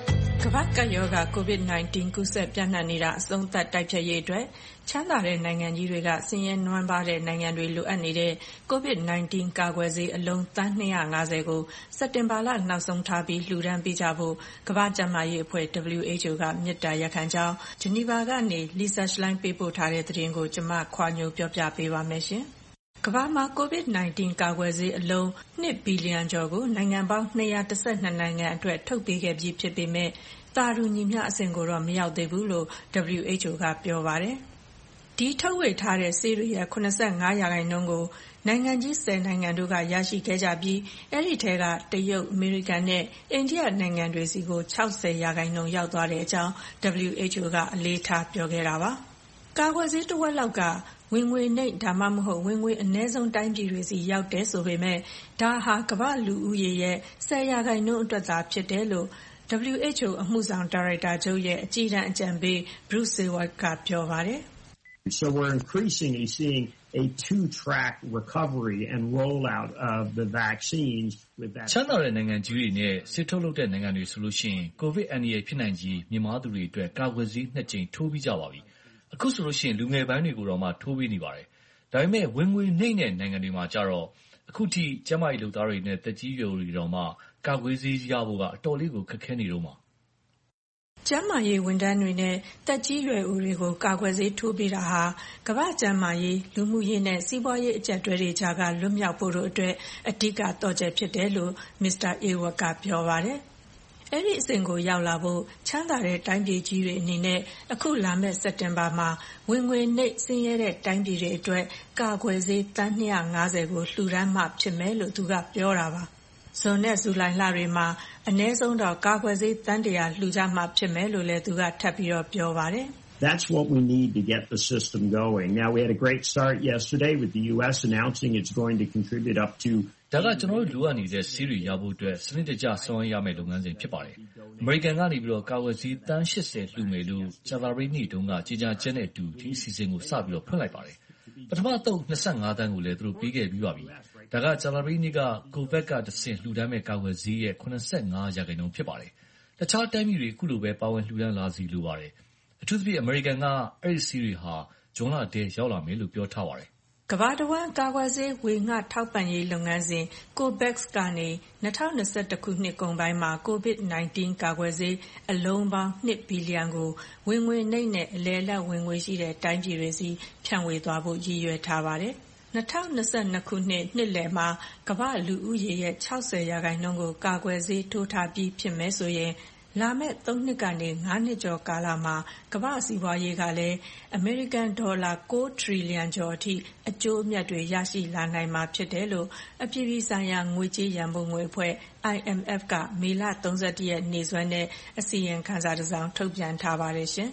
ကမ္ဘာ့ကပ်ရောဂါ ကိုဗစ် ၁၉ ကူးစက်ပျံ့နှံ့နေတာအဆုံးသတ်တိုက်ဖျက်ရေးအတွက်ချမ်းသာတဲ့နိုင်ငံကြီးတွေကဆင်းရဲနွမ်းပါးတဲ့နိုင်ငံတွေလိုအပ်နေတဲ့ကိုဗစ် ၁၉ ကာကွယ်ဆေးအလုံးသန်း၂၅၀ကိုစက်တင်ဘာလနောက်ဆုံးထားပြီးလှူဒါန်းပေးကြဖို့ကမ္ဘာ့ကျန်းမာရေးအဖွဲ့ ဒဘလယူအိုက်အို ကမေတ္တာရပ်ခံကြောင်းဂျနီဗာကနေ Lisa Schlein ပေးပို့ထားတဲ့သတင်းကိုကျမခွာညိုပြောပြပေးပါမယ်ရှင်။ကမ္ဘာမှာကိုဗစ် ၁၉ ကာကွယ်ဆေးအလုံး၂ဘီလီယံကျော်ကိုနိုင်ငံပေါင်း၂၁၂နိုင်ငံအတွက်ထုတ်ပေးခဲ့ပြီးဖြစ်ပေမဲ့သာတူညီမျှအဆင့်ကိုတော့မရောက်သေးဘူးလို့ ဒဘလယူအိုက်အို ကပြောပါတယ်။ဒီထုတ်ဝေထားတဲ့ဆေးတွေရဲ့၇၅ရာခိုင်နှုန်းကိုနိုင်ငံကြီး၁၀နိုင်ငံတို့ကရရှိခဲ့ကြပြီးအဲဒီထဲကတရုတ်၊အမေရိကန်နဲ့အိန္ဒိယနိုင်ငံတွေစီကို၆၀ရာခိုင်နှုန်းရောက်သွားတဲ့အကြောင်း ဒဘလယူအိုက်အို ကအလေးထားပြောခဲ့တာပါ။ကာကွယ်ဆေးတစ်ဝက်လောက်ကဝင်ငွေနိမ့်ဒါမှမဟုတ်ဝင်ငွေအနည်းဆုံးတိုင်းပြည်တွေစီရောက်တယ်ဆိုပေမဲ့ဒါဟာကမ္ဘာ့လူဦးရေရဲ့၁၀ရာခိုင်နှုန်းအတွက်သာဖြစ်တယ်လို့ ဒဘလယူအိုက်အို အမှုဆောင်ဒါရိုက်တာချုပ်ရဲ့အကြီးတန်းအကြံပေး Bruce Seward ကပြောပါတယ်။ So we're increasingly seeing a two-track recovery and rollout of the vaccines with that. ချမ်းသာတဲ့နိုင်ငံကြီးတွေနဲ့ဆေးထုတ်လုပ်တဲ့နိုင်ငံတွေဆိုလို့ရှိရင်ကိုဗစ်အန္တရာယ်ဖြစ်နိုင်ကြီးမြင့်မားသူတွေအတွက်ကာကွယ်ဆေးနှစ်ကြိမ်ထိုးပြီးကြပါပြီ။အခုဆိုလို့ရှိရင်လူငယ်ပိုင်းတွေကိုတော့မှထိုးပေးနေပါတယ်။ဒါပေမဲ့ဝင်ငွေနှိမ့်တဲ့နိုင်ငံတွေမှာကြတော့အခုထိကျန်းမာရေးလုပ်သားတွေနဲ့တက်ကြီးရွယ်တွေတော့မှကာကွယ်ဆေးရဖို့ကအတော်လေးကိုခက်ခဲနေတော့မှာကျန်းမာရေးဝန်ထမ်းတွေနဲ့တက်ကြီးရွယ်ဦးတွေကိုကာကွယ်ဆေးထိုးပေးတာဟာကမ္ဘာ့ကျန်းမာရေးလူမှုရေးနဲ့စီးပွားရေးအကျပ်တွဲတွေကြားကလွတ်မြောက်ဖို့တို့အတွက်အဓိကတော့ချက်ဖြစ်တယ်လို့မစ္စတာအေဝတ်ကပြောပါတယ်။အဲ့ဒီအစဉ်ကိုရောက်လာဖို့ချမ်းသာတဲ့တိုင်းပြည်ကြီးတွေအနေနဲ့အခုလာမယ့်စက်တင်ဘာမှာဝင်ငွေနှိမ့်ဆင်းရဲတဲ့တိုင်းပြည်တွေအတွက်ကာကွယ်ဆေးသန်း၂၅၀ကိုလှူဒါန်းမှဖြစ်မယ်လို့သူကပြောတာပါ။ဇွန်နဲ့ဇူလိုင်လတွေမှာအနည်းဆုံးတော့ကာကွယ်ဆေးသန်းတရာလှူကြမှဖြစ်မယ်လို့လည်းသူကထပ်ပြီးတော့ပြောပါတယ်။ That's what we need to get the system going. Now we had a great start yesterday with the U S announcing it's going to contribute up to ဒါကကျွန်တော်တို့လိုအပ်နေတဲ့ဆေးတွေရဖို့အတွက်စနစ်တကျဆောင်ရွက်ရမယ့်လုပ်ငန်းစဉ်ဖြစ်ပါတယ်။အမေရိကန်ကနေပြီးတော့ကာကွယ်ဆေးသန်း၈၀လှူမယ်လို့ကြာသပတေးနေ့တုန်းကကြေညာချက်နဲ့အတူဒီအစီအစဉ်ကိုစပြီးတော့ဖွင့်လိုက်ပါတယ်။ပထမအသုတ်၂၅သန်းကိုလည်းသူတို့ပေးခဲ့ပြီးပါပြီ။ဒါကကြာသပတေးနေ့ကကိုဗစ်ကတဆင့်လှူဒါန်းမဲ့ကာကွယ်ဆေးရဲ့၇၅ရာခိုင်နှုန်းဖြစ်ပါတယ်။တခြားတိုင်းပြည်တွေအခုလိုပဲပါဝင်လှူဒါန်းလာစီလိုပါတယ်။အထူးသဖြင့်အမေရိကန်ကအဲ့ဒီဆေးတွေဟာဇွန်လတည်းရောက်လာမယ်လို့ပြောထားပါတယ်ကမ္ဘာတဝန်းကာကွယ်ဆေးဝေငှထောက်ပံ့ရေးလုပ်ငန်းစဉ် COVAX ကနေ၂၀၂၁ခုနှစ်ကုန်ပိုင်းမှာကိုဗစ်၁၉ကာကွယ်ဆေးအလုံးပေါင်း၂ဘီလီယံကိုဝင်ငွေနိမ့်နဲ့အလယ်အလတ်ဝင်ငွေရှိတဲ့တိုင်းပြည်တွေစီဖြန့်ဝေသွားဖို့ရည်ရွယ်ထားပါတယ်။၂၀၂၂ခုနှစ်နှစ်လယ်မှာကမ္ဘာလူဦးရေရဲ့၆၀ရာခိုင်နှုန်းကိုကာကွယ်ဆေးထိုးထားပြီးဖြစ်မယ်ဆိုရင်လာမယ့်သုံးနှစ်ကနေငါးနှစ်ကျော်ကာလမှာကမ္ဘာစီးပွားရေးကလည်းအမေရိကန်ဒေါ်လာ၉ထရီလီယံကျော်အထိအကျိုးအမြတ်တွေရရှိလာနိုင်မှာဖြစ်တယ်လို့အပြည်ပြည်ဆိုင်ရာငွေကြေးရန်ပုံငွေအဖွဲ့ အိုင်အမ်အက်ဖ် ကမေလ၃၁ရက်နေ့စွဲနဲ့အစီရင်ခံစာတစ်စောင်ထုတ်ပြန်ထားပါတယ်ရှင်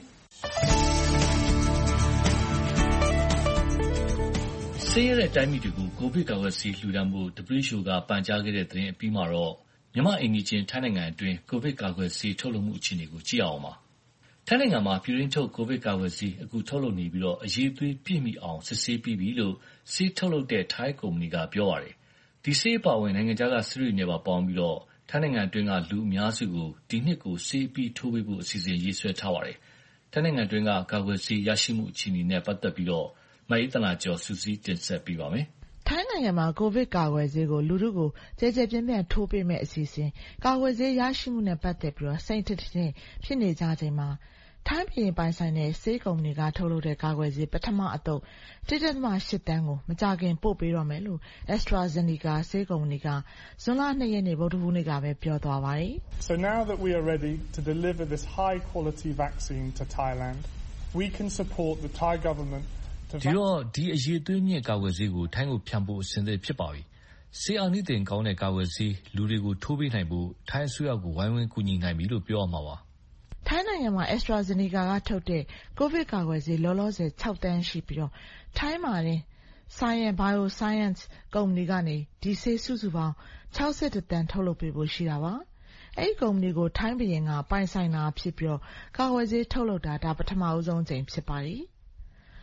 ။ဆေးရတဲ့တိုင်းပြည်တွေကိုကိုဗစ်ကာကွယ်ဆေးလှူဒါန်းဖို့ ဒဘလယူအို ကပန်ကြားခဲ့တဲ့သတင်းအပြီးမှာတော့မြန်မာအိမ်နီးချင်းထိုင်းနိုင်ငံအတွင်းကိုဗစ်ကာကွယ်ဆေးထုတ်လုပ်မှုအခြေအနေကိုကြည့်အောင်ပါ။ထိုင်းနိုင်ငံမှာပြည်တွင်းထုတ်ကိုဗစ်ကာကွယ်ဆေးအခုထုတ်လုပ်နေပြီးတော့အရေးသွေးပြည့်မီအောင်စစ်ဆေးပြီးပြီလို့ဆေးထုတ်လုပ်တဲ့ထိုင်းကုမ္ပဏီကပြောပါတယ်။ဒီဆေးပါဝင်နိုင်ငံခြားကဆေးတွေနဲ့ပါပေါင်းပြီးတော့ထိုင်းနိုင်ငံအတွင်းကလူအများစုကိုဒီနှစ်ကိုဆေးပြီးထိုးပေးဖို့အစီအစဉ်ရေးဆွဲထားပါတယ်။ထိုင်းနိုင်ငံအတွင်းကကာကွယ်ဆေးရရှိမှုအခြေအနေနဲ့ပတ်သက်ပြီးတော့မအေးသနာကျော်စူးစီးတင်ဆက်ပေးပါမယ်။ထိုင်းနိုင်ငံမှာကိုဗစ်ကာကွယ်ဆေးကိုလူထုကိုကျယ်ကျယ်ပြန့်ပြန့်ထိုးပေးမယ့်အစီအစဉ်ကာကွယ်ဆေးရရှိမှုနဲ့ပတ်သက်ပြီးစိတ်ထစ်ထစ်ဖြစ်နေကြချိန်မှာထိုင်းပြည်ပိုင်ဆိုင်တဲ့ဆေးကုမ္ပဏီကထုတ်လုပ်တဲ့ကာကွယ်ဆေးပထမအသုတ်၁.၈တန်းကိုမကြာခင်ပို့ပေးတော့မယ်လို့ AstraZeneca ဆေးကုမ္ပဏီကဇွန်လ၂ရက်နေ့ဗုဒ္ဓဟူးနေ့ကပဲပြောသွားပါတယ်။ So now that we are ready to deliver this high quality vaccine to Thailand, we can support the Thai government ဒီတော့ဒီအရေးသွေးမြင့်ကာကွယ်ဆေးကိုထိုင်းကိုဖြန့်ဖို့အဆင်သင့်ဖြစ်ပါပြီ။ဆေးအာနိသင်ကောင်းတဲ့ကာကွယ်ဆေးလူတွေကိုထိုးပေးနိုင်ဖို့ထိုင်းအစိုးရကိုဝိုင်းဝန်းကူညီနိုင်ပြီလို့ပြောရမှာပါ။ထိုင်းနိုင်ငံမှာ AstraZeneca ကထုတ်တဲ့ကိုဗစ်ကာကွယ်ဆေးလောလောဆယ်၆တန်းရှိပြီးတော့ထိုင်းမှာတင် Science Bioscience ကုမ္ပဏီကနေဒီဆေးစုစုပေါင်း၆၁တန်းထုတ်လုပ်ပေးဖို့ရှိတာပါ။အဲဒီကုမ္ပဏီကိုထိုင်းဘုရင်ကပိုင်ဆိုင်တာဖြစ်ပြီးတော့ကာကွယ်ဆေးထုတ်လုပ်တာဒါပထမဦးဆုံးအကြိမ်ဖြစ်ပါတယ်။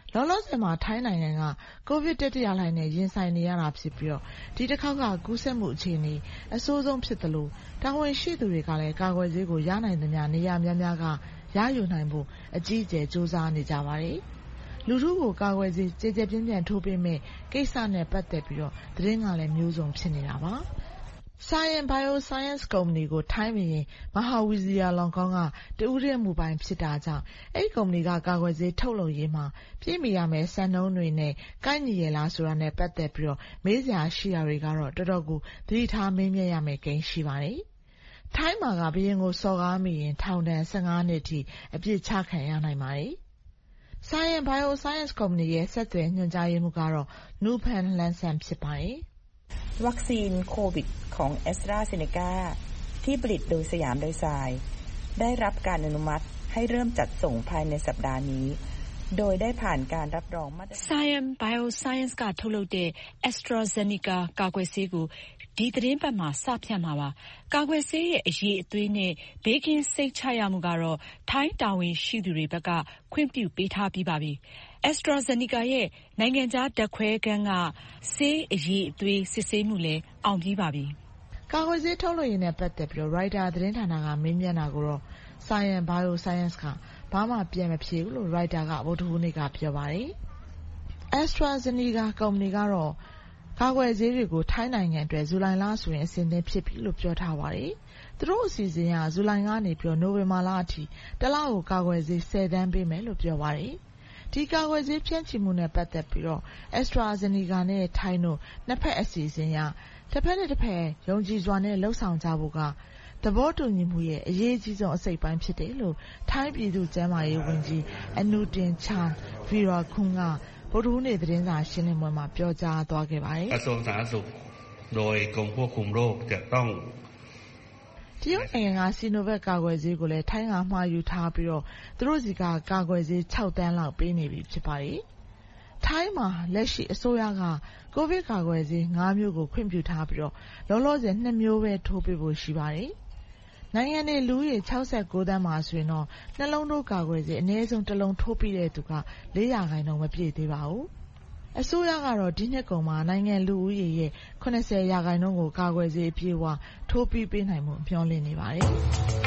လောလောဆယ်မှာထိုင်းနိုင်ငံကကိုဗစ်တတိယလှိုင်းနဲ့ရင်ဆိုင်နေရတာဖြစ်ပြီးတော့ဒီတစ်ခေါက်ကကူးစက်မှုအခြေအနေအဆိုးဆုံးဖြစ်သလိုတာဝန်ရှိသူတွေကလည်းကာကွယ်ဆေးကိုရနိုင်သမျှနေရာများများကရယူနိုင်ဖို့အကြီးအကျယ်စူးစမ်းနေကြပါတယ်။လူထုကိုကာကွယ်ဆေးကြည်ကြဲပြင်းပြင်းထိုးပေးမဲ့ကိစ္စနဲ့ပတ်သက်ပြီးတော့သတင်းကလည်းမျိုးစုံဖြစ်နေတာပါ။ Siam Bioscience ကုမ္ပဏီကိုထိုင်းဘုရင်မဟာဝီဇီယာလောင်ကောင်းကတဦးတည်းမူပိုင်ဖြစ်တာကြောင့်အဲဒီကုမ္ပဏီကကာကွယ်ဆေးထုတ်လုပ်ရေးမှာပြည့်မီရမယ့်စံနှုန်းတွေနဲ့ကိုက်ညီရဲ့လားဆိုတာနဲ့ပတ်သက်ပြီးတော့မေးစရာရှိတာတွေကတော့တော်တော်ကိုသတိထားမေးမြန်းရမယ့်ကိန်းရှိပါတယ်။ထိုင်းမှာကဘုရင်ကိုစော်ကားမိရင်ထောင်ဒဏ်၁၅နှစ်ထိအပြစ်ချခံရနိုင်ပါတယ်။ Siam Bioscience ကုမ္ပဏီရဲ့ဆက်သွယ်ညွှန်ကြားရေးမှူးကတော့ Nupan Lansan ဖြစ်ပါတယ်။วัคซีนโควิดของแอสตราเซเนกาที่ผลิตโดยสยามไดไซน์ได้รับการอนุมัติให้เริ่มจัดส่งภายในสัปดาห์นี้โดยได้ผ่านการรับรองมาตรฐาน Siam Bioscience ကထုတ်လုပ်တဲ့ AstraZeneca ကာကွယ်ဆေးကိုဒီသတင်းပတ်မှာစဖြန့်မှာပါကာကွယ်ဆေးရဲ့အရေးအသွေးနဲ့ဘေးကင်းစိတ်ချရမှုကတော့ထိုင်းတာဝန်ရှိသူတွေဘက်ကခွင့်ပြုပေးထားပြီးပါပြီAstraZeneca ရဲ့နိုင်ငံခြားဓာတ်ခွဲခန်းကဆေးအရေးအသွေးစစ်ဆေးမှုလည်းအောင်ပြီးပါပြီ။ကာကွယ်ဆေးထုတ်လုပ်ရေးနဲ့ပတ်သက်ပြီး Reuters သတင်းဌာနကမေးမြန်းတာကိုတော့ Siam Bioscience ကဘာမှပြန်မဖြေဘူးလို့ Reuters ကဗုဒ္ဓဟူးနေ့ကပြောပါတယ်။ AstraZeneca ကုမ္ပဏီကတော့ကာကွယ်ဆေးတွေကိုထိုင်းနိုင်ငံအတွက်ဇူလိုင်လဆိုရင်အဆင်သင့်ဖြစ်ပြီလို့ပြောထားပါတယ်။သူတို့အစီအစဉ်ကဇူလိုင်ကနေပြီးနိုဝင်ဘာလအထိတစ်လကိုကာကွယ်ဆေးဆယ်သန်းပေးမယ်လို့ပြောပါတယ်။ဒီကာကွယ်ဆေးဖြန့်ချိမှုနဲ့ပတ်သက်ပြီးတော့ AstraZeneca နဲ့ထိုင်းတို့နှစ်ဖက်အစီအစဉ်အရတစ်ဖက်နဲ့တစ်ဖက်ယုံကြည်စွာနဲ့လှုပ်ဆောင်ကြဖို့ကသဘောတူညီမှုရဲ့အရေးကြီးဆုံးအစိတ်ပိုင်းဖြစ်တယ်လို့ထိုင်းပြည်သူ့ကျန်းမာရေးဝန်ကြီး Anutin Charnvirakul ကဗုဒ္ဓဟူးနေ့သတင်းစာရှင်းလင်းပွဲမှာပြောကြားသွားခဲ့ပါတယ်။กระทรวงสาธารณสุขโดยกรมควบคุมโรคจะต้องတရုတ်နိုင်ငံက Sinovac ကာကွယ်ဆေးကိုလည်းထိုင်းကမှာယူထားပြီးတော့သူတို့စီကကာကွယ်ဆေး၆သန်းလောက်ပေးနေပြီဖြစ်ပါတယ်။ထိုင်းမှာလက်ရှိအစိုးရကကိုဗစ်ကာကွယ်ဆေး၅မျိုးကိုခွင့်ပြုထားပြီးတော့လောလောဆယ်၂မျိုးပဲထိုးပေးဖို့ရှိပါတယ်။နိုင်ငံနေလူဦးရေ၆၉သန်းမှာဆိုရင်တော့နှလုံးထိုးကာကွယ်ဆေးအနည်းဆုံးတစ်လုံးထိုးပြီးတဲ့သူက၄ရာခိုင်နှုန်းမပြည့်သေးပါဘူး။အစိုးရကတော့ဒီနှစ်ကုန်မှာနိုင်ငံလူဦးရေရဲ့၇၀ရာခိုင်နှုန်းကိုကာကွယ်ဆေးအပြည့်အဝထိုးပြီးပေးနိုင်မှုမျှော်လင့်နေပါတယ်။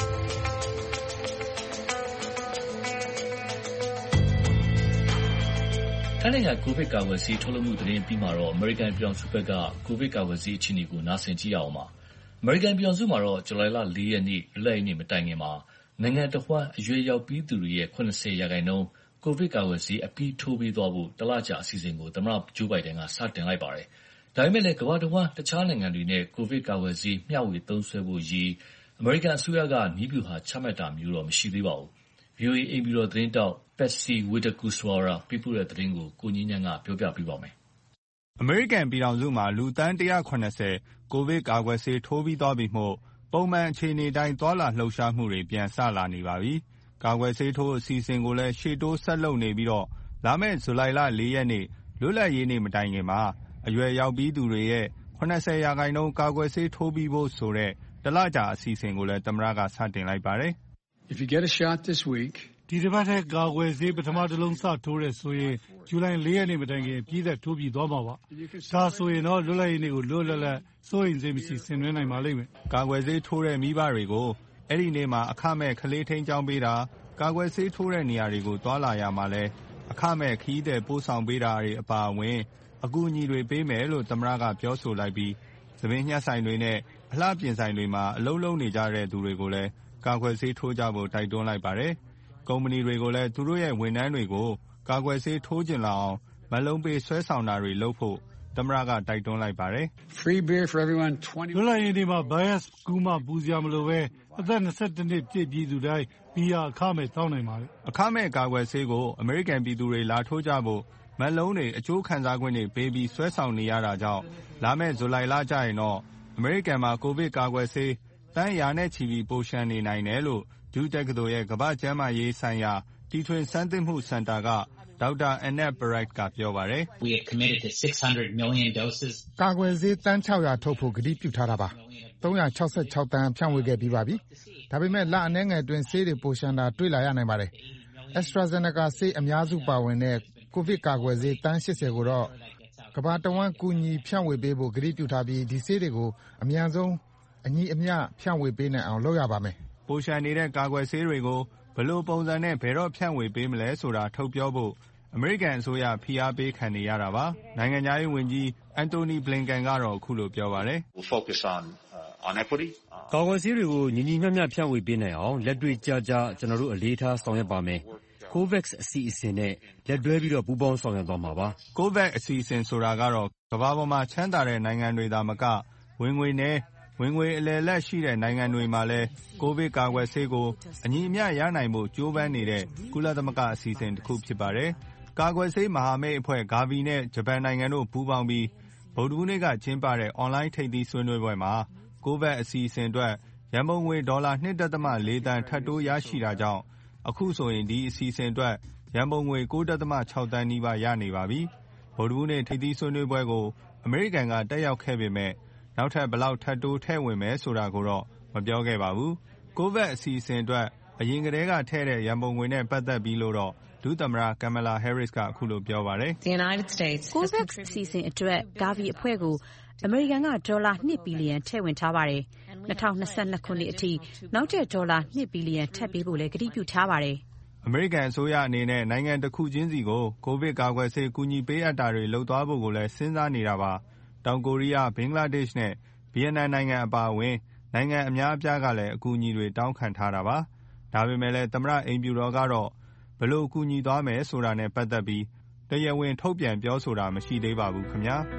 ထိုင်းနိုင်ငံကိုဗစ်ကာကွယ်ဆေးထုတ်လုပ်မှုသတင်းပြီးမှာတော့အမေရိကန်ပြည်ထောင်စုဘက်ကကိုဗစ်ကာကွယ်ဆေးအခြေအနေကိုနားဆင်ကြည့်ရအောင်ပါ။အမေရိကန်ပြည်ထောင်စုမှာတော့ဇူလိုင်လ၄ရက်နေ့လွတ်လပ်ရေးနေ့မတိုင်ခင်မှာနိုင်ငံတစ်ဝှမ်းအရွယ်ရောက်ပြီးသူတွေရဲ့၇၀ရာခိုင်နှုန်းကိုဗစ်ကာကွယ်ဆေးအပြီးထိုးပေးသွားဖို့တလကြာအစီအစဉ်ကိုသမ္မတဂျိုးဘိုင်ဒန်ကစတင်လိုက်ပါတယ်။ဒါပေမဲ့လည်းကမ္ဘာတစ်ဝှမ်းတခြားနိုင်ငံတွေနဲ့ကိုဗစ်ကာကွယ်ဆေးမျှဝေသုံးစွဲဖို့ရည်အမေရိကန်အစိုးရကနည်းဗျူဟာချမှတ်တာမျိုးတော့မရှိသေးပါဘူး။ VOA အိမ်ဖြူတော်သတင်းတောက် Patsy Widakuswara ပေးပို့တဲ့သတင်းကိုကိုငြိမ်းချမ်းကပြောပြပေးပါမယ်။အမေရိကန်ပြည်ထောင်စုမှာလူသန်း၁၇၀ကိုဗစ်ကာကွယ်ဆေးထိုးပြီးသွားပြီမို့ပုံမှန်အခြေအနေတိုင်းသွားလာလှုပ်ရှားမှုတွေပြန်စလာနေပါပြီ။ကာကွယ်ဆေးထိုးအစီအစဉ်ကိုလည်းရှေ့တိုးဆက်လုပ်နေပြီးတော့လာမယ့်ဇူလိုင်လ၄ရက်နေ့လွတ်လပ်ရေးနေ့မတိုင်ခင်မှာအရွယ်ရောက်ပြီးသူတွေရဲ့၇၀ရာခိုင်နှုန်းကာကွယ်ဆေးထိုးပြီးဖို့ဆိုတဲ့တလကြာအစီအစဉ်ကိုလည်းသမ္မတကစတင်လိုက်ပါတယ်။ If you get a shot this week ဒီတစ်ပတ်ထဲကာကွယ်ဆေးပထမတစ်လုံးစထိုးတဲ့ဆိုရင်ဇူလိုင်၄ရက်နေ့မတိုင်ခင်ပြည်သက်ထိုးပြီးသွားမှာပါ။ဒါဆိုရင်တော့လွတ်လပ်ရေးနေ့ကိုလွတ်လပ်လပ်စိုးရိမ်စိတ်မရှိဆင်နွှဲနိုင်ပါလိမ့်မယ်။ကာကွယ်ဆေးထိုးတဲ့မိဘတွေကိုအဲ့ဒီနေ့မှာအခမဲ့ကလေးထိန်းကျောင်းပေးတာကာကွယ်ဆေးထိုးတဲ့နေရာတွေကိုတွာလာရမှာလဲအခမဲ့ခီးတဲ့ပို့ဆောင်ပေးတာတွေအပါအဝင်အကူအညီတွေပေးမယ်လို့သမ္မတကပြောဆိုလိုက်ပြီးသပင်ညှက်ဆိုင်တွေနဲ့အလှပြင်ဆိုင်တွေမှာအလုံးလုံးနေကြတဲ့သူတွေကိုလည်းကာကွယ်ဆေးထိုးကြဖို့တိုက်တွန်းလိုက်ပါတယ်။ကုမ္ပဏီတွေကိုလည်းသူတို့ရဲ့ဝန်ထမ်းတွေကိုကာကွယ်ဆေးထိုးကျင်လာအောင်မလုံးပေးဆွဲဆောင်တာတွေလုပ်ဖို့သမ္မတကတိုက်တွန်းလိုက်ပါတယ်။ Free beer for everyone လွတ်လပ်ရေးနေ့မှာ bias ကူးမှပူစရာမလိုပဲအသက်၂၁နှစ်ပြည့်ပြည်သူတိုင်းဘီယာအခမဲ့တောင်းနိုင်ပါတယ်။အခမဲ့ကာကွယ်ဆေးကိုအမေရိကန်ပြည်သူတွေလာထိုးကြဖို့မလုံးတွေအကျိုးခံစားခွင့်တွေပေးပြီးဆွဲဆောင်နေရတာကြောင့်လာမယ့်ဇူလိုင်လကျရင်တော့အမေရိကန်မှာကိုဗစ်ကာကွယ်ဆေးတန်းရာနဲ့ချီပြီးပိုရှန်နေနိုင်တယ်လို့ဒုတက္ကသိုလ်ရဲ့ကမ္ဘာ့ကျန်းမာရေးဆိုင်ရာတီထွင်ဆန်းသစ်မှုစင်တာကဒေါက်တာ Annette Bright ကပြောပါတယ်။ We had committed to six hundred million doses ကာကွယ်ဆေးတန်း၆ရာထုတ်ဖို့ကတိပြုထားတာပါ။၃၆၆သန်းဖြန့်ဝေခဲ့ပြီးပါပြီ။ဒါပေမဲ့လအနည်းငယ်အတွင်းဆေးတွေပိုရှန်တာတွေ့လာရနိုင်ပါတယ်။ AstraZeneca ဆေးအများစုပါဝင်တဲ့ကိုဗစ်ကာကွယ်ဆေးတန်း ၈၀ ကိုတော့ကမ္ဘာတဝန်းကူညီဖြန့်ဝေပေးဖို့ကတိပြုထားပြီးဒီဆေးတွေကိုအမြန်ဆုံးအညီအမျှဖြန့်ဝေပေးနိုင်အောင်လုပ်ရပါမယ်။ပိုလျှံနေတဲ့ကာကွယ်ဆေးတွေကိုဘယ်လိုပုံစံနဲ့ဘယ်တော့ဖြန့်ဝေပေးမလဲဆိုတာထုတ်ပြောဖို့အမေရိကန်အစိုးရဖိအားပေးခံနေရတာပါ။နိုင်ငံခြားရေးဝန်ကြီး Antony Blinken ကတော့အခုလိုပြောပါတယ်။ကာကွယ်ဆေးတွေကိုညီညီမျှမျှဖြန့်ဝေပေးနိုင်အောင်လက်တွေ့ကျကျကျနော်တို့အလေးထားဆောင်ရွက်ပါမယ်။ COVAX အစီအစဉ်နဲ့လက်တွဲပြီးပူးပေါင်းဆောင်ရွက်သွားမှာပါ။ COVAX အစီအစဉ်ဆိုတာကတော့ကမ္ဘာပေါ်မှာချမ်းသာတဲ့နိုင်ငံတွေသာမကဝင်ငွေနည်းဝင်ငွေအလယ်အလတ်ရှိတဲ့နိုင်ငံတွေမှာလည်းကိုဗစ်ကာကွယ်ဆေးကိုအညီအမျှရနိုင်ဖို့ကြိုးပမ်းနေတဲ့ကုလသမဂ္ဂအစီအစဉ်တစ်ခုဖြစ်ပါတယ်။ကာကွယ်ဆေးမဟာမိတ်အဖွဲ့ Gavi နဲ့ဂျပန်နိုင်ငံတို့ပူးပေါင်းပြီးဗုဒ္ဓဟူးနေ့ကကျင်းပတဲ့ online ထိပ်သီးဆွေးနွေးပွဲမှာ COVAX အစီအစဉ်အတွက်ရန်ပုံငွေဒေါ်လာ ၂.၄ သန်းထပ်တိုးရရှိတာကြောင့်အခုဆိုရင်ဒီအစီအစဉ်အတွက်ရန်ပုံငွေ ၉.၆ သန်းနီးပါးရနေပါပြီ။ဗုဒ္ဓဟူးနေ့ထိပ်သီးဆွေးနွေးပွဲကိုအမေရိကန်ကတက်ရောက်ခဲ့ပေမဲ့နောက်ထပ်ဘယ်လောက်ထပ်တိုးထည့်ဝင်မယ်ဆိုတာကိုတော့မပြောခဲ့ပါဘူး။ COVAX အစီအစဉ်အတွက်အရင်ကတည်းကထည့်တဲ့ရန်ပုံငွေနဲ့ပတ်သက်ပြီးလို့တော့ဒုသမ္မတ Kamala Harris ကအခုလိုပြောပါတယ်။ COVAX အစီအစဉ်အတွက် Gavi အဖွဲ့ကိုအမေရိကန်ကဒေါ်လာ၂ဘီလီယံထည့်ဝင်ထားပါတယ်။၂၀၂၂ ခုနှစ်အထိနောက်ထပ်ဒေါ်လာ၂ဘီလီယံထပ်ပေးဖို့လည်းကတိပြုထားပါတယ်။အမေရိကန်အစိုးရအနေနဲ့နိုင်ငံတစ်ခုချင်းစီကိုကိုဗစ်ကာကွယ်ဆေးကူညီပေးအပ်တာတွေလုပ်သွားဖို့ကိုလည်းစဉ်းစားနေတာပါ။တောင်ကိုရီးယား၊ဘင်္ဂလားဒေ့ရှ်နဲ့ဗီယက်နမ်နိုင်ငံအပါအဝင်နိုင်ငံအများအပြားကလည်းအကူအညီတွေတောင်းခံထားတာပါ။ဒါပေမဲ့လည်းသမ္မတအိမ်ဖြူတော်ကတော့ဘယ်လိုကူညီသွားမယ်ဆိုတာနဲ့ပတ်သက်ပြီးတရားဝင်ထုတ်ပြန်ပြောဆိုတာမရှိသေးပါဘူးခင်ဗျာ။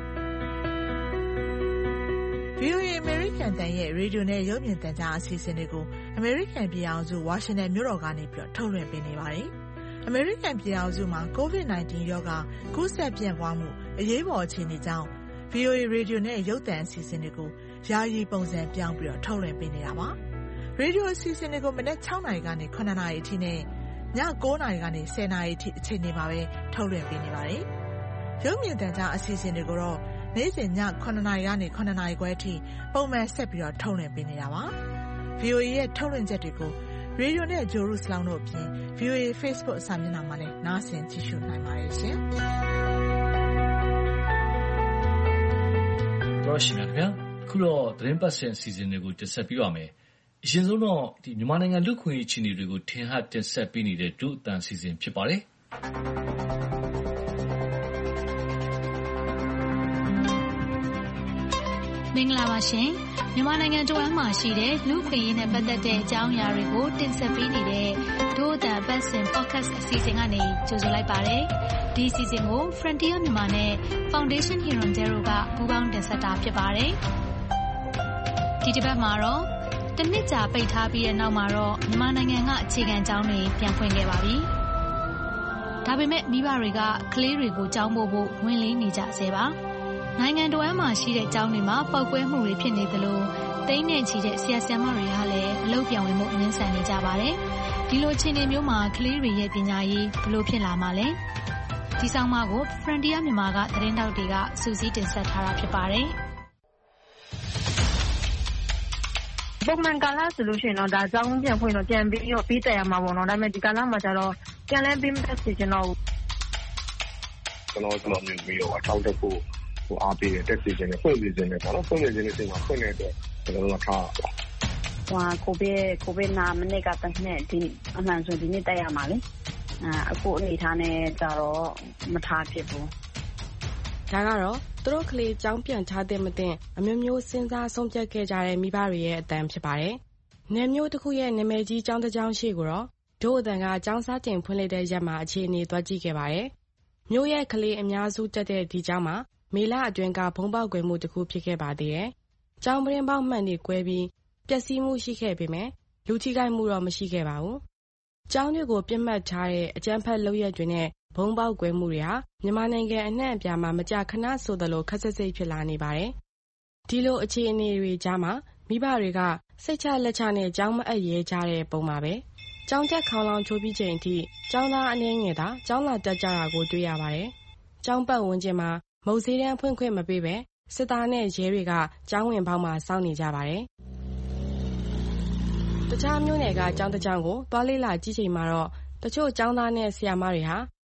ဗွီအိုအေ အမေရိကန်တန်ရဲ့ရေဒီယိုနဲ့ရုပ်မြင်သံကြားအစီအစဉ်တွေကိုအမေရိကန်ပြည်ထောင်စုဝါရှင်တန်မြို့တော်ကနေပြီးထုတ်လွှင့်ပေးနေပါတယ်။အမေရိကန်ပြည်ထောင်စုမှာ ကိုဗစ် ၁၉ ရောဂါကူးစက်ပြန့်ပွားမှုအရေးပေါ်အခြေအနေကြောင့် ဗွီအိုအေရေဒီယိုနဲ့ရုပ်သံအစီအစဉ်တွေကိုယာယီပုံစံပြောင်းပြီးထုတ်လွှင့်ပေးနေတာပါ။ရေဒီယိုအစီအစဉ်တွေကိုမနက်၆နာရီကနေ၇နာရီအထိနဲ့ည၉နာရီကနေ၁၀နာရီအထိအချိန်တွေမှာပဲထုတ်လွှင့်ပေးနေပါတယ်။ရုပ်မြင်သံကြားအစီအစဉ်တွေကိုတော့နေ့စဉ်ည၇နာရီကနေ၇နာရီခွဲအထိပုံမှန်ဆက်ပြီးတော့ထုတ်လွှင့်ပေးနေတာပါ။ ဗွီအိုအေရဲ့ထုတ်လွှင့်ချက်တွေကိုရေဒီယိုနဲ့ဂျိုရုစလောင်းတို့အပြင် ဗွီအိုအေ Facebook စာမျက်နှာမှာလည်းနားဆင်ကြည့်ရှုနိုင်ပါတယ်ရှင်။တော်ရှိမြခင်ဗျာခုတော့သတင်းပတ်စဉ်အစီအစဉ်တွေကိုတင်ဆက်ပေးပါမယ်။အရင်ဆုံးတော့ဒီမြန်မာနိုင်ငံလူ့ခွင့်ရေးအခြေအနေတွေကိုထင်ဟပ်တင်ဆက်ပေးနေတဲ့ဒုအတန်အစီအစဉ်ဖြစ်ပါတယ်။မင်္ဂလာပါရှင်မြန်မာနိုင်ငံတဝန်းမှာရှိတဲ့လူ့ခွင့်ရေးနဲ့ပတ်သက်တဲ့အကြောင်းအရာတွေကိုတင်ဆက်ပေးနေတဲ့ဒို့အတန်ပတ်စင် podcast အစီအစဉ်ကနေကြိုဆိုလိုက်ပါတယ်ဒီအစီအစဉ်ကို Frontier မြန်မာနဲ့ Foundation Hirondero ကပူးပေါင်းတင်ဆက်တာဖြစ်ပါတယ်ဒီတစ်ပတ်မှာတော့တနှစ်ကြာပိတ်ထားပြီးတဲ့နောက်မှာတော့မြန်မာနိုင်ငံကအခြေခံကျောင်းတွေပြန်ဖွင့်ခဲ့ပါပြီဒါပေမဲ့မိဘတွေကကလေးတွေကိုကျောင်းပို့ဖို့ဝင်လေးနေကြဆဲပါနိုင်ငံတော်အမှာရှိတဲ့ကျောင်းတွေမှာပောက်ကွဲမှုတွေဖြစ်နေသလိုတိမ့်နဲ့ချီတဲ့ဆရာဆရာမတွေကလည်းအလုပ်ပြောင်းဝင်မှုငင်းဆန်နေကြပါတယ်။ဒီလိုအခြေအနေမျိုးမှာကလေးတွေရဲ့ပညာရေးဘလို့ဖြစ်လာမှာလဲ။ဒီဆောင်မကို Frontier မြန်မာကသတင်းတောက်တွေကစူးစီးတင်ဆက်ထားတာဖြစ်ပါတယ်။ပုံမှန်ကာလဆိုလို့ရှိရင်တော့ဒါကျောင်းပြန်ဖွင့်တော့ပြန်ပြီးတော့ပြီးတက်ရမှာပေါ့နော်။ဒါပေမဲ့ဒီကာလမှာကျတော့ပြန်လဲပြီးမတက်စီကျွန်တော်ကျွန်တော်ကျွန်တော်မျိုးပြီးတော့ထောက်တက်ဖို့ဟိုအားပေးတဲ့တက်စီခြင်းနဲ့ဖွင့်စီခြင်းနဲ့ပေါ့နော်ဖွင့်နေခြင်းနဲ့စိတ်မှာဖွင့်နေတဲ့ကျွန်တော်တို့ကထားပါဟိုကိုဗစ်ကိုဗစ်နာမနေ့ကတည်းကဒီအမှန်ဆိုဒီနေ့တက်ရမှာလေအခုအနေထားနဲ့ကြတော့မထားဖြစ်ဘူးဒါကတော့သူတို့ကလေးကျောင်းပြန်ထားတဲ့မတင်အမျိုးမျိုးစဉ်းစားဆုံးဖြတ်ခဲ့ကြတဲ့မိဘတွေရဲ့အတန်ဖြစ်ပါတယ်နယ်မျိုးတစ်ခုရဲ့နာမည်ကြီးကျောင်းတစ်ကျောင်းရှိကိုတော့ဒို့အတန်ကကျောင်းစားတင်ဖွင့်လိုက်တဲ့ရက်မှာအခြေအနေသွားကြည့်ခဲ့ပါတယ်မြို့ရဲ့ကလေးအများစုတက်တဲ့ဒီကျောင်းမှာမေလအတွင်းကဘုံပေါက်ကွယ်မှုတစ်ခုဖြစ်ခဲ့ပါသေးတယ်။ကျောင်းပရင်းပေါက်မှန်တွေကွဲပြီးပျက်စီးမှုရှိခဲ့ပေမဲ့လူထိခိုက်မှုတော့မရှိခဲ့ပါဘူး။ကျောင်းတွေကိုပြစ်မှတ်ထားတဲ့အကြမ်းဖက်လုပ်ရက်တွေနဲ့ဘုံပေါက်ကွယ်မှုတွေဟာမြန်မာနိုင်ငံအနှံ့အပြားမှာမကြာခဏဆိုသလိုခက်ဆစ်စိတ်ဖြစ်လာနေပါတယ်။ဒီလိုအခြေအနေတွေကြားမှာမိဘတွေကစိတ်ချလက်ချနဲ့ကျောင်းမအပ်ရဲကြတဲ့ပုံပါပဲ။ကျောင်းတက်ခေါင်းလောင်ချိုးပြီးချိန်အထိကျောင်းသားအနေငယ်သာကျောင်းလာတက်ကြတာကိုတွေ့ရပါတယ်။ကျောင်းပတ်ဝန်းကျင်မှာမုတ်ဆေးတန်းဖွင့်ခွင့်မပေးပဲစစ်သားနဲ့ရဲတွေကကျောင်းဝင်ပေါက်မှာစောင့်နေကြပါတယ်။တခြားမျိုးနယ်ကကျောင်းတစ်ကျောင်းကိုသွားလေးလာကြည့်ချိန်မှာတော့တချို့ကျောင်းသားနဲ့ဆရာမတွေဟာ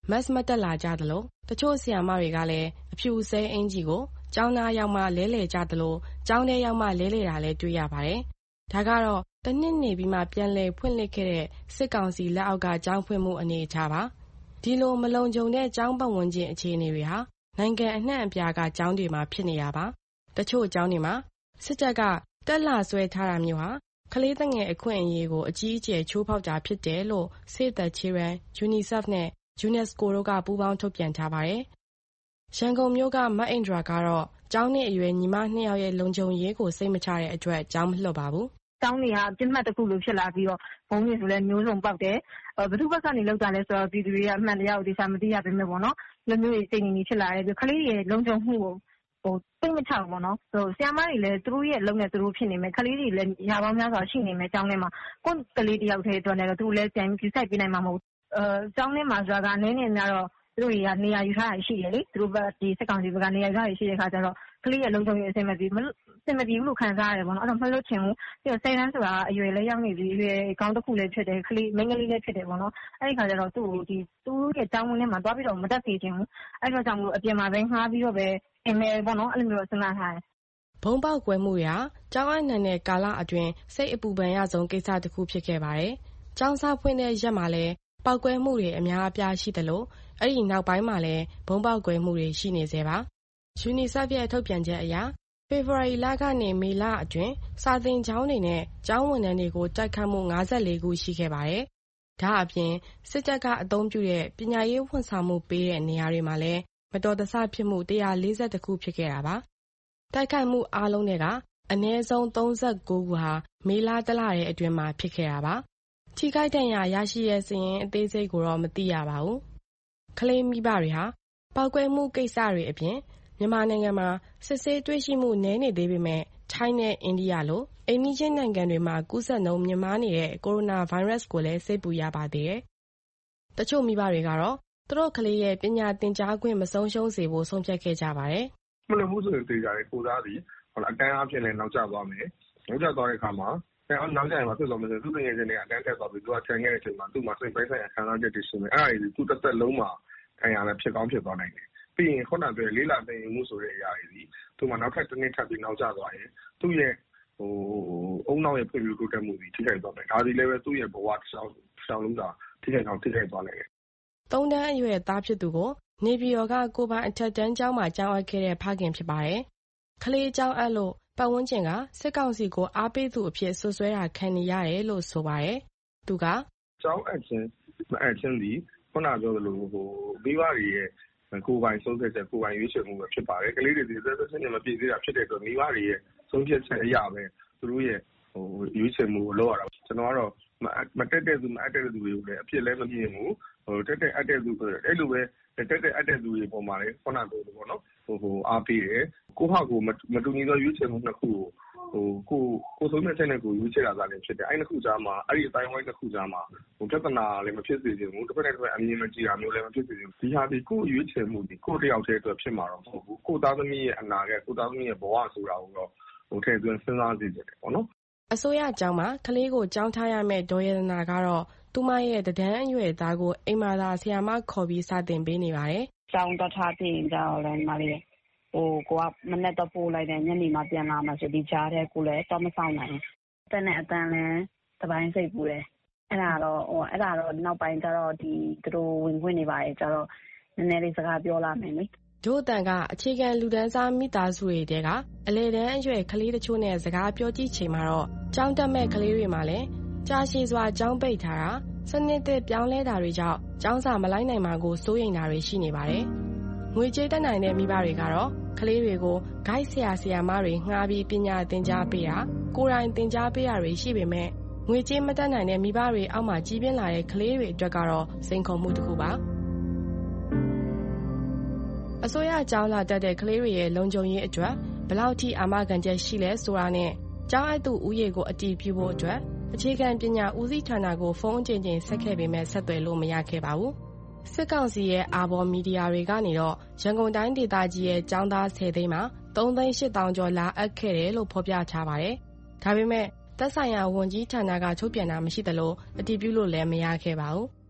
မတ်မတက်လာကြသလိုတချို့ဆရာမတွေကလည်းအဖြူစဲအင်ကြီးကိုကျောင်းသားရောက်မှလဲလှယ်ကြသလိုကျောင်းထဲရောက်မှလဲလှယ်တာလည်းတွေ့ရပါတယ်။ဒါကတော့တနှစ်နေပြီးမှပြန်လည်ဖွင့်လှစ်ခဲ့တဲ့စစ်ကောင်စီလက်အောက်ကကျောင်းဖွင့်မှုအနေအထားပါ။ဒီလိုမလုံခြုံတဲ့ကျောင်းပတ်ဝန်းကျင်အခြေအနေတွေဟာနိုင်ငံအနှံ့အပြားကကျောင်းတွေမှာဖြစ်နေရပါ။တချို့ကျောင်းတွေမှာစစ်တပ်ကတက်လာဆွဲထားတာမျိုးဟာကလေးသငယ်အခွင့်အရေးကိုအကြီးအကျယ်ချိုးဖောက်တာဖြစ်တယ်လို့ Save the Children, UNICEF နဲ့ UNESCO တို့ကပူးပေါင်းထုတ်ပြန်ထားပါတယ်။ရန်ကုန်မြို့ကမတ်အင်ဒရာကတော့ကျောင်းနှစ်အရွယ်ညီမနှစ်ယောက်ရဲ့လုံခြုံရေးကိုစိတ်မချတဲ့အတွက်ကျောင်းမလွှတ်ပါဘူး။ကျောင်းတွေကပြစ်မှတ်တစ်ခုလိုဖြစ်လာပြီးတော့ဘုံတွေဆိုလည်းမျိုးစုံပေါက်တယ်။ဘယ်သူဘက်ကနေလောက်တာလဲဆိုတော့ပြည်သူတွေကအမှန်တရားကိုသိချာမသိရပေမဲ့ပေါ့နော်။လူမျိုးတွေစိတ်နေနေဖြစ်လာတယ်ပြီးခလေးတွေလုံခြုံမှုကိုဟိုစိတ်မချဘူးပေါ့နော်။ဟိုဆရာမတွေလည်းသူတို့ရဲ့လုံနဲ့သူတို့ဖြစ်နေမယ်ခလေးတွေလည်းရာပေါင်းများစွာရှိနေမယ်ကျောင်းထဲမှာကိုယ်ကလေးတယောက်တည်းအတွက်လည်းသူတို့လည်းကြံပြီးစိုက်ပေးနိုင်မှာမဟုတ်ဘူး။အဲကျောင်းထဲမှာဆိုတာကနည်းနည်းများတော့သူတို့တွေကနေရာယူထားတာရှိတယ်လေ။သူတို့ဘက်ဒီစက်ကောင်စီဘက်ကနေရာယူထားတာရှိတဲ့အခါကျတော့ကလေးရဲ့လုံခြုံရေးအဆင်မပြေမစင်မပြေဘူးလို့ခံစားရတယ်ပေါ့နော်။အဲ့တော့မလွတ်ချင်ဘူး။ပြီးတော့စိတ်တန်းဆိုတာအရွယ်လည်းရောက်နေပြီအရွယ်ကောင်းတစ်ခုလည်းဖြစ်တယ်ကလေးမိန်းကလေးလည်းဖြစ်တယ်ပေါ့နော်။အဲ့ဒီခါကျတော့သူ့ကိုဒီသူ့ရဲ့ကျောင်းဝင်ထဲမှာသွားပြီးတော့မတက်စေချင်ဘူး။အဲ့တော့ကြောင့်မို့အပြင်မှာပဲငှားပြီးတော့ပဲအင်မယ်ပေါ့နော်အဲ့လိုမျိုးစဉ်းစားထားတယ်။ဘုံပေါက်ကွဲမှုရာကျောင်းအနှံတဲ့ကာလအတွင်းစိတ်အပူပန်ရဆုံးကိစ္စတစ်ခုဖြစ်ခဲ့ပါတယ်။ကျောင်းစားဖွင့်တဲ့ရက်မှာလည်းပေါက်ကွဲမှုတွေအများအပြားရှိသလိုအဲ့ဒီနောက်ပိုင်းမှာလည်းဘုံပေါက်ကွဲမှုတွေရှိနေသေးပါ။ UNICEF ရဲ့ထုတ်ပြန်ချက်အရဖေဖော်ဝါရီလကနေမေလအတွင်းစာသင်ကျောင်းတွေနဲ့ကျောင်းဝန်ထမ်းတွေကိုတိုက်ခတ်မှု၅၄ခုရှိခဲ့ပါတယ်။ဒါအပြင်စစ်တပ်ကအသုံးပြုတဲ့ပညာရေးဝန်ဆောင်မှုပေးတဲ့နေရာတွေမှာလည်းမတော်တဆဖြစ်မှု၁၄၁ခုဖြစ်ခဲ့တာပါ။တိုက်ခိုက်မှုအားလုံးတွေကအနည်းဆုံး၃၉ခုဟာမေလတလရဲ့အတွင်းမှာဖြစ်ခဲ့တာပါ။ထိခိုက်ဒဏ်ရာရရှိတဲ့စာရင်းအသေးစိတ်ကိုတော့မသိရပါဘူး။ကလေးမိဘတွေဟာပေါက်ကွဲမှုကိစ္စတွေအပြင်မြန်မာနိုင်ငံမှာစစ်ဆေးတွေ့ရှိမှုနည်းနေသေးပေမဲ့ထိုင်းနဲ့အိန္ဒိယလိုအိမ်နီးချင်းနိုင်ငံတွေမှာကူးစက်နှုန်းမြင့်မားနေတဲ့ကိုရိုနာဗိုင်းရပ်စ်ကိုလည်းစိတ်ပူရပါသေးတယ်။တချို့မိဘတွေကတော့သူတို့ကလေးရဲ့ပညာသင်ကြားခွင့်မဆုံးရှုံးစေဖို့ဆုံးဖြတ်ခဲ့ကြပါတယ်။မလို့ဘူးဆိုရင်သိကြတယ်ကိုသားစီဟိုအတန်းအဖြစ်လည်းနောက်ကျသွားမယ်။နောက်ကျသွားတဲ့အခါမှာအဲနောက်ကျရင်မဖြစ်တော့မလို့သူ့ငယ်ချင်းတွေအတန်းတက်သွားပြီးသူကခြံခဲ့တဲ့အချိန်မှာသူ့မှာစိတ်ပိုင်းဆိုင်ရာခံစားချက်တွေရှိနေအဲ့ဒါတွေသူတစ်သက်လုံးမှာခံရလည်းဖြစ်ကောင်းဖြစ်သွားနိုင်တယ်။ပြီးရင်ခုနကပြောလေးလာသိရင်မှုဆိုတဲ့အရာတွေဒီသူ့မှာနောက်ထပ်တစ်နှစ်ထပ်ပြီးနောက်ကျသွားရင်သူ့ရဲ့ဟိုအုံနောက်ရဲ့ဖွံ့ဖြိုးတိုးတက်မှုတွေထိခိုက်သွားတယ်။ဒါဒီလည်းပဲသူ့ရဲ့ဘဝတစ်လျှောက်ရှောင်းလုံးတာထိခိုက်အောင်ထိခိုက်သွားနိုင်တယ်။သုံးတန်းအရွယ်သားဖြစ်သူကိုနေပြည်တော်ကကိုပိုင်အထက်တန်းကျောင်းမှာကျောင်းအပ်ခဲ့တဲ့ဖခင်ဖြစ်ပါတယ်။ကလေးကျောင်းအပ်လို့ပတ်ဝန်းကျင်ကစစ်ကောင်စီကိုအားပေးသူအဖြစ်ဆွဆွဲတာခံနေရတယ်လို့ဆိုပါတယ်။သူကကျောင်းအပ်ခြင်းမအပ်ခြင်းဒီခုနပြောသလိုဟိုမိဘတွေရဲ့ကိုယ်ပိုင်ဆုံးဖြတ်ချက်ကိုယ်ပိုင်ရွေးချယ်မှုပဲဖြစ်ပါတယ်။ကလေးတွေဒီသက်သက်ချင်းမပြည့်သေးတာဖြစ်တဲ့အတွက်မိဘတွေရဲ့ဆုံးဖြတ်ချက်အရာပဲသူတို့ရဲ့ဟိုရွေးချယ်မှုကိုလုပ်ရတာ။ကျွန်တော်ကတော့မတက်တဲ့သူမအပ်တဲ့သူတွေကိုလည်းအဖြစ်လည်းမမြင်ဘူး။ဟိုတက်တဲ့အပ်တဲ့သူဆိုအဲ့လိုပဲတက်တဲ့အပ်တဲ့သူတွေပေါ်မှာလည်းခုနကပြောလို့ပေါ့နော်ဟိုဟိုအားပေးတယ်ကိုဟာကိုမတူညီသောရွေးချယ်မှုနှစ်ခုကိုဟိုကိုကိုဆုံးဖြတ်ချက်နဲ့ကိုရွေးချယ်တာလည်းဖြစ်တယ်အဲ့နှစ်ခုကြားမှာအဲ့ဒီအတိုင်းဝိုင်းနှစ်ခုကြားမှာဟိုပြဿနာလည်းမဖြစ်စေချင်ဘူးတစ်ဖက်နဲ့တစ်ဖက်အမြင်မကြည့်တာမျိုးလည်းမဖြစ်စေချင်ဘူးဒီဟာဒီကိုရွေးချယ်မှုဒီကိုတယောက်တည်းအတွက်ဖြစ်မှာတော့မဟုတ်ဘူးကိုသားသမီးရဲ့အနာဂတ်ကိုသားသမီးရဲ့ဘဝဆိုတာကိုတော့ဟိုထည့်သွင်းစဉ်းစားစေချင်တယ်ပေါ့နော်အစိုးရကျောင်းမှာကလေးကိုကျောင်းထားရမယ့်ဒေါ်ရတနာကတော့သူမရဲ့တဒန်းအရွယ်သားကိုအိမ်မှာသာဆရာမခေါ်ပြီးစတင်ပေးနေပါတယ်။ကျောင်းတက်ထားပြီးရင်ကြောက်လည်းမလေးဟိုကိုကမနေ့တော့ပို့လိုက်တယ်ညနေမှပြန်လာမှဆိုဒီကြားတဲ့ကိုလည်းတော့မဆောင်နိုင်ဘူး။အတန်းနဲ့အတန်းလည်းတပိုင်းစိတ်ပူတယ်။အဲ့ဒါတော့ဟိုအဲ့ဒါတော့နောက်ပိုင်းကျတော့ဒီသူတို့ဝင်ခွင့်နေပါတယ်ကျတော့နည်းနည်းလေးစကားပြောလာမယ်လေ။ဒို့တန်ကအခြေခံလူဒန်းစားမိသားစုတွေတဲကအလေတန်းအရွယ်ကလေးတချို့နဲ့စကားပြောကြည့်ချိန်မှာတော့ကျောင်းတက်မဲ့ကလေးတွေမှာလည်းကြာရှည်စွာကျောင်းပိတ်ထားတာစနစ်သစ်ပြောင်းလဲတာတွေကြောင့်ကျောင်းစာမလိုက်နိုင်မှာကိုစိုးရိမ်တာတွေရှိနေပါတယ်။ငွေကြေးတက်နိုင်တဲ့မိဘတွေကတော့ကလေးတွေကိုဂိုက်ဆရာဆရာမတွေငှားပြီးပညာသင်ကြားပေးတာကိုယ်တိုင်သင်ကြားပေးတာတွေရှိပေမဲ့ငွေကြေးမတက်နိုင်တဲ့မိဘတွေအောက်မှာကြီးပြင်းလာတဲ့ကလေးတွေအတွက်ကတော့စိန်ခေါ်မှုတစ်ခုပါ။အစိုးရကျောင်းလာတက်တဲ့ကလေးတွေရဲ့လုံခြုံရေးအတွက်ဘလောက်ထိအာမခံချက်ရှိလဲဆိုတာနဲ့ကျောင်းအပ်သူဦးရေကိုအတည်ပြုဖို့အတွက်အခြေခံပညာဦးစီးဌာနကိုဖုန်းအကြိမ်ကြိမ်ဆက်ခဲ့ပေမဲ့ဆက်သွယ်လို့မရခဲ့ပါဘူး။စစ်ကောင်စီရဲ့အာဘော်မီဒီယာတွေကနေတော့ရန်ကုန်တိုင်းဒေသကြီးရဲ့ကျောင်းသားဆယ်သိန်းမှာသုံးသိန်းရှစ်သောင်းကျော်လာအပ်ခဲ့တယ်လို့ဖော်ပြထားပါတယ်။ဒါပေမဲ့သက်ဆိုင်ရာဝန်ကြီးဌာနကထုတ်ပြန်တာမရှိသလိုအတည်ပြုလို့လည်းမရခဲ့ပါဘူး။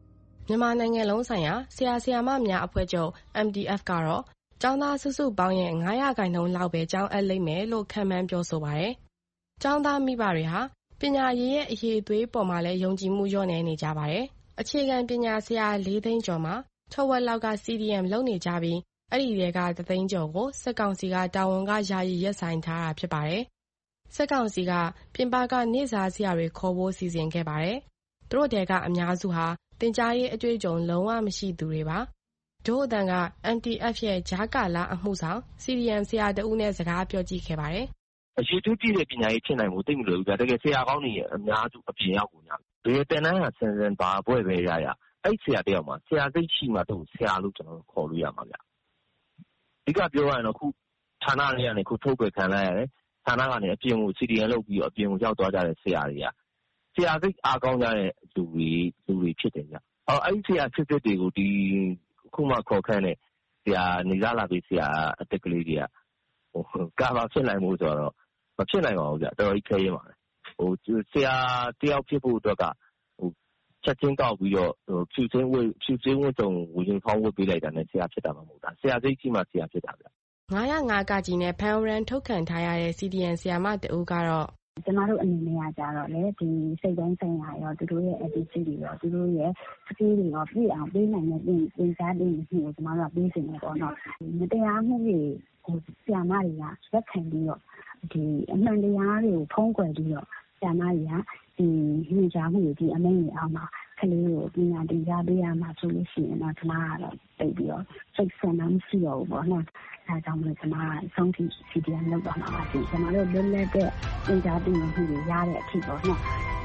မြန်မာနိုင်ငံလုံးဆိုင်ရာဆရာဆရာမများအဖွဲ့ချုပ် M D F ကတော့ကျောင်းသားစုစုပေါင်းရဲ့၅ရာခိုင်နှုန်းလောက်ပဲကျောင်းအပ်လိမ့်မယ်လို့ခန့်မှန်းပြောဆိုပါတယ်။ကျောင်းသားမိဘတွေဟာပညာရေးရဲ့အရေးအသွေးပေါ်မှာလည်းယုံကြည်မှုလျော့နည်းနေကြပါတယ်။အခြေခံပညာဆရာလေးသိန်းကျော်မှာထက်ဝက်လောက်က C D M လုပ်နေကြပြီးအဲ့ဒီတွေကတသိန်းကျော်ကိုစစ်ကောင်စီကတာဝန်ကယာယီရပ်ဆိုင်းထားတာဖြစ်ပါတယ်။စစ်ကောင်စီကပြင်ပကနေ့စားဆရာတွေခေါ်ဖို့စီစဉ်ခဲ့ပါတယ်။သူတို့တဲကအများစုဟာသင်ကြားရေးအတွေ့အကြုံလုံးဝမရှိသူတွေပါ။ဒို့အတန်က M D F ရဲ့ဂျာကာလာအမှုဆောင် C D M ဆရာတဦးနဲ့စကားပြောကြည့်ခဲ့ပါတယ်။အရှိတူးပြည့်တဲ့ပညာရေးဖြစ်နိုင်မှုသိမလို့ဒါတကယ်ဆရာကောင်းတွေအများစုအပြင်ရောက်ကုန်ကြတယ်။ဒီတန်တန်းကစင်စင်ပါဘွဲ့ပဲရရအဲ့ဆရာတယောက်မှာဆရာသိရှိမှတော့ဆရာလို့ကျွန်တော်ခေါ်လို့ရမှာဗျ။အဓိကပြောရရင်တော့ခုဌာနလေးကနေခုထုတ်ပြန်ခံလိုက်ရတယ်။ဌာနကနေအပြင်ကို C D M လုပ်ပြီးအပြင်ကိုရောက်သွားကြတဲ့ဆရာတွေကဆရာသိအားကောင်းကြတဲ့လူတွေလူတွေဖြစ်တယ်ဗျ။အော်အဲ့ဆရာဖြစ်တဲ့တွေကိုဒီခုမှခေါ်ခန့်တဲ့ဆရာနေလာလာပြီးဆရာအတက်ကလေးတွေကဟိုကာဘာဖြစ်နိုင်မှုဆိုတော့မဖြစ်နိုင်ပါဘူးဗျ။တော်တော်ကြီးခဲရင်ပါတယ်။ဟိုဆရာတယောက်ဖြစ်ဖို့အတွက်ကဟိုချက်ချင်းကောက်ပြီးတော့ဟိုဖြူစင်းဝတ်ဖြူစင်းဝတ်တုံဝင်ဖောင်းဝတ်ပေးလိုက်တာနဲ့ဆရာဖြစ်တာမှမဟုတ်တာဆရာသိကြီးမှဆရာဖြစ်တာဗျငါးရငါးကကြီးနဲ့ဖန်ရန်ထုတ်ခံထားရတဲ့ C D M ဆရာမတူကတော့ကျမတို့အနေနဲ့ကကြတော့လေဒီစိတ်တိုင်းဆိုင်ရာရောသူတို့ရဲ့ attitude တွေရောသူတို့ရဲ့ skill တွေရောပြည့်အောင်ပေးနိုင်တဲ့သင်ကြားပေးမှုကိုကျမတို့ကပေးနေတယ်ပေါ့နော်မတရားမှုတွေကိုဆရာမတွေကရက်ခံပြီးတော့ဒီအမှန်တရားတွေကိုဖုံးကွယ်ပြီးတော့ဆရာမတွေကဒီညွှန်ကြားမှုတွေဒီအမိန့်တွေအောက်မှာကလေးကိုပညာသင်ကြားပေးရမှာဆိုလို့ရှိရင်တော့ကျမကတော့ပြပြီးတော့စိတ်ဆန္ဒမရှိတော့ဘူးပေါ့နော်အဲကြောင့်မို့ကျမအဆုံးထိ C D M လောက်တော့မှာပါစီကျမတို့လွတ်လပ်တဲ့သင်ကြားပေးမှုတွေရတဲ့အဖြစ်ပေါ့နော်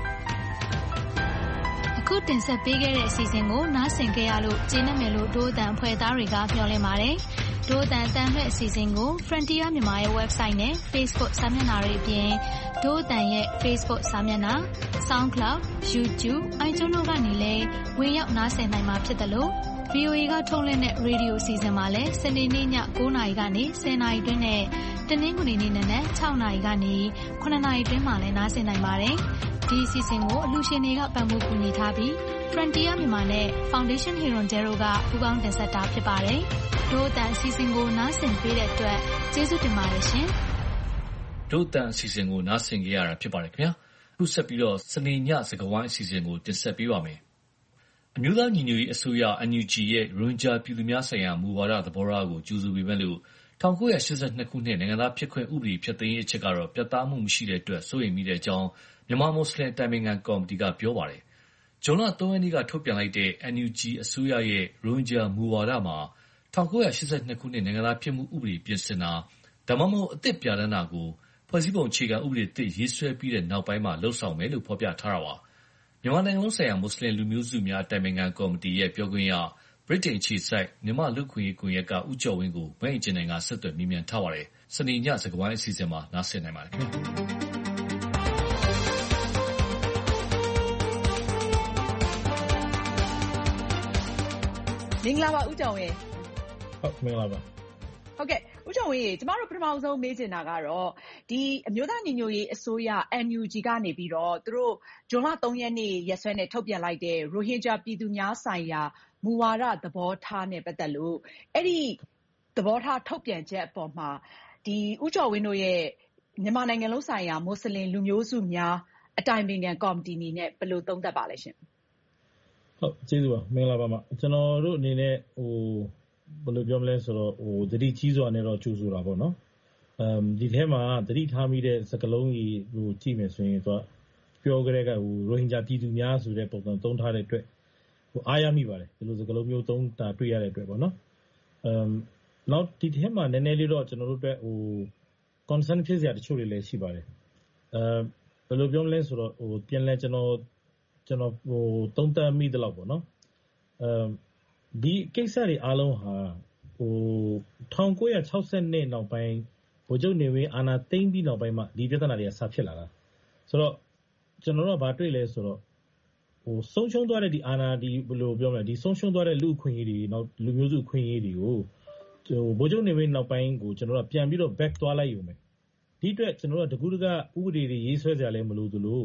အခုတင်ဆက်ပေးခဲ့တဲ့အစီအစဉ်ကိုနားဆင်ကြရလို့ကျေနပ်မယ်လို့ဒိုးအတန်အဖွဲ့သားတွေကမျှော်လင့်ပါတယ်ဒိုးအတန်တန်လှည့်အစီအစဉ်ကို Frontier မြန်မာရဲ့ website နဲ့ Facebook စာမျက်နှာတွေအပြင်ဒိုးအတန်ရဲ့ Facebook စာမျက်နှာ SoundCloud YouTube iTunes တို့ကနေလည်းဝင်ရောက်နားဆင်နိုင်မှာဖြစ်တယ်လို့V O A ကထုတ်လွှင့်တဲ့ရေဒီယိုအစီအစဉ်မှာလည်းစနေနေ့ည၉နာရီကနေ၁၀နာရီတွင်းနဲ့တနင်္ဂနွေနေ့နနက်၆နာရီကနေ၇နာရီတွင်းမှာလည်းနားဆင်နိုင်ပါတယ်။ဒီအစီအစဉ်ကိုအလှူရှင်တွေကပံ့ပိုးကူညီထားပြီး Frontier မြန်မာနဲ့ Foundation Hirondelle တို့ကပူးပေါင်းတင်ဆက်တာဖြစ်ပါတယ်။ဒို့အတန်အစီအစဉ်ကိုနားဆင်ပေးတဲ့အတွက်ကျေးဇူးတင်ပါတယ်ရှင်။ဒို့အတန်အစီအစဉ်ကိုနားဆင်ကြရတာဖြစ်ပါတယ်ခင်ဗျာ။ခုဆက်ပြီးတော့စနေညစကားဝိုင်းအစီအစဉ်ကိုတင်ဆက်ပေးပါမယ်။အမျိုးသားညီညွတ်ရေးအစိုးရ N U G ရဲ့ရိုဟင်ဂျာပြည်သူများဆိုင်ရာမူဝါဒသဘောထားကိုကြိုဆိုပေမဲ့လို့၁၉၈၂ခုနှစ်နိုင်ငံသားဖြစ်ခွင့်ဥပဒေဖျက်သိမ်းရေးအချက်ကတော့ပြတ်သားမှုမရှိတဲ့အတွက်စိုးရိမ်မိတဲ့အကြောင်းမြန်မာမွတ်စလင်တိုင်ပင်ခံကော်မတီကပြောပါတယ်။ဇွန်လ၃ရက်နေ့ကထုတ်ပြန်လိုက်တဲ့ N U G အစိုးရရဲ့ရိုဟင်ဂျာမူဝါဒမှာ၁၉၈၂ခုနှစ်နိုင်ငံသားဖြစ်မှုဥပဒေပြင်ဆင်တာဒါမှမဟုတ်အသစ်ပြဋ္ဌာန်းတာကိုဖွဲ့စည်းပုံအခြေခံဥပဒေအသစ်ရေးဆွဲပြီးတဲ့နောက်ပိုင်းမှာလှုပ်ဆောင်မယ်လို့ဖော်ပြထားတာပါ။မြန်မာနိုင်ငံလုံးဆိုင်ရာမွတ်စလင်လူမျိုးစုများတိုင်ပင်ခံကော်မတီရဲ့ပြောခွင့်ရဗြိတိန်အခြေစိုက်မြန်မာလူ့ခွင့်ရေးကွန်ရက်ကဦးကျော်ဝင်းကိုမအင်ဂျင်နိုင်ကဆက်သွယ်မေးမြန်းထားပါတယ်။စနေညစကားဝိုင်းအစီအစဉ်မှာနားဆင်နိုင်ပါတယ်ခင်ဗျာ။မင်္ဂလာပါဦးကျော်ဝင်း။ဟုတ်မင်္ဂလာပါ။ဟုတ်ကဲ့ဦးကျော်ဝင်းရေကျမတို့ပထမဆုံးမေးချင်တာကတော့ဒီအမျိုးသားညီညွတ်ရေးအစိုးရ N U G ကနေပြီးတော့သူတို့ဇွန်လ၃ရက်နေ့ရက်စွဲနဲ့ထုတ်ပြန်လိုက်တဲ့ရိုဟင်ဂျာပြည်သူများဆိုင်ရာမူဝါဒသဘောထားနဲ့ပတ်သက်လို့အဲ့ဒီသဘောထားထုတ်ပြန်ချက်အပေါ်မှာဒီဦးကျော်ဝင်းတို့ရဲ့မြန်မာနိုင်ငံလုံးဆိုင်ရာမွတ်စလင်လူမျိုးစုများအတိုင်ပင်ခံကော်မတီအနေနဲ့ဘယ်လိုသုံးသပ်ပါလဲရှင်။ဟုတ်ကျေးဇူးပါမင်္ဂလာပါမကျွန်တော်တို့အနေနဲ့ဟိုဘယ်လိုပြောမလဲဆိုတော့ဟိုသတိကြီးစွာနဲ့တော့ကြိုးဆိုတာပေါ့နော်။အမ်ဒီထဲမှာသတိထားမိတဲ့စကားလုံးကြီးဟိုကြည့်မယ်ဆိုရင်သူကပြောကြတဲ့ကဟိုရိုဟင်ဂျာပြည်သူများဆိုတဲ့ပုံစံသုံးထားတဲ့အတွက်ဟိုအားရမိပါတယ်ဒီလိုစကားလုံးမျိုးသုံးတာတွေ့ရတဲ့အတွက်ပေါ့နော်။အမ်နောက်ဒီထဲမှာနည်းနည်းလေးတော့ကျွန်တော်တို့အတွက်ဟို concern ဖြစ်စရာတချို့တွေလည်းရှိပါတယ်။အဲဘယ်လိုပြောမလဲဆိုတော့ဟိုပြန်လဲကျွန်တော်ကျွန်တော်ဟိုသုံးသပ်မိသလောက်ပေါ့နော်။အမ်ဒီကိစ္စတွေအားလုံးဟာဟို၁၉၆၂နောက်ပိုင်းဗိုလ်ချုပ်နေဝင်းအာဏာသိမ်းပြီးနောက်ပိုင်းမှာဒီပြဿနာတွေကစဖြစ်လာတာဆိုတော့ကျွန်တော်တို့ကဘာတွေ့လဲဆိုတော့ဟိုဆုံးရှုံးသွားတဲ့ဒီအာဏာဒီဘယ်လိုပြောမလဲဒီဆုံးရှုံးသွားတဲ့လူအခွင့်အရေးတွေနောက်လူမျိုးစုအခွင့်အရေးတွေကိုဟိုဗိုလ်ချုပ်နေဝင်းနောက်ပိုင်းကိုကျွန်တော်တို့ကပြန်ပြီးတော့ back သွားလိုက်ရုံပဲဒီအတွက်ကျွန်တော်တို့ကတကူးတကဥပဒေတွေရေးဆွဲကြလဲမလို့သလိုမ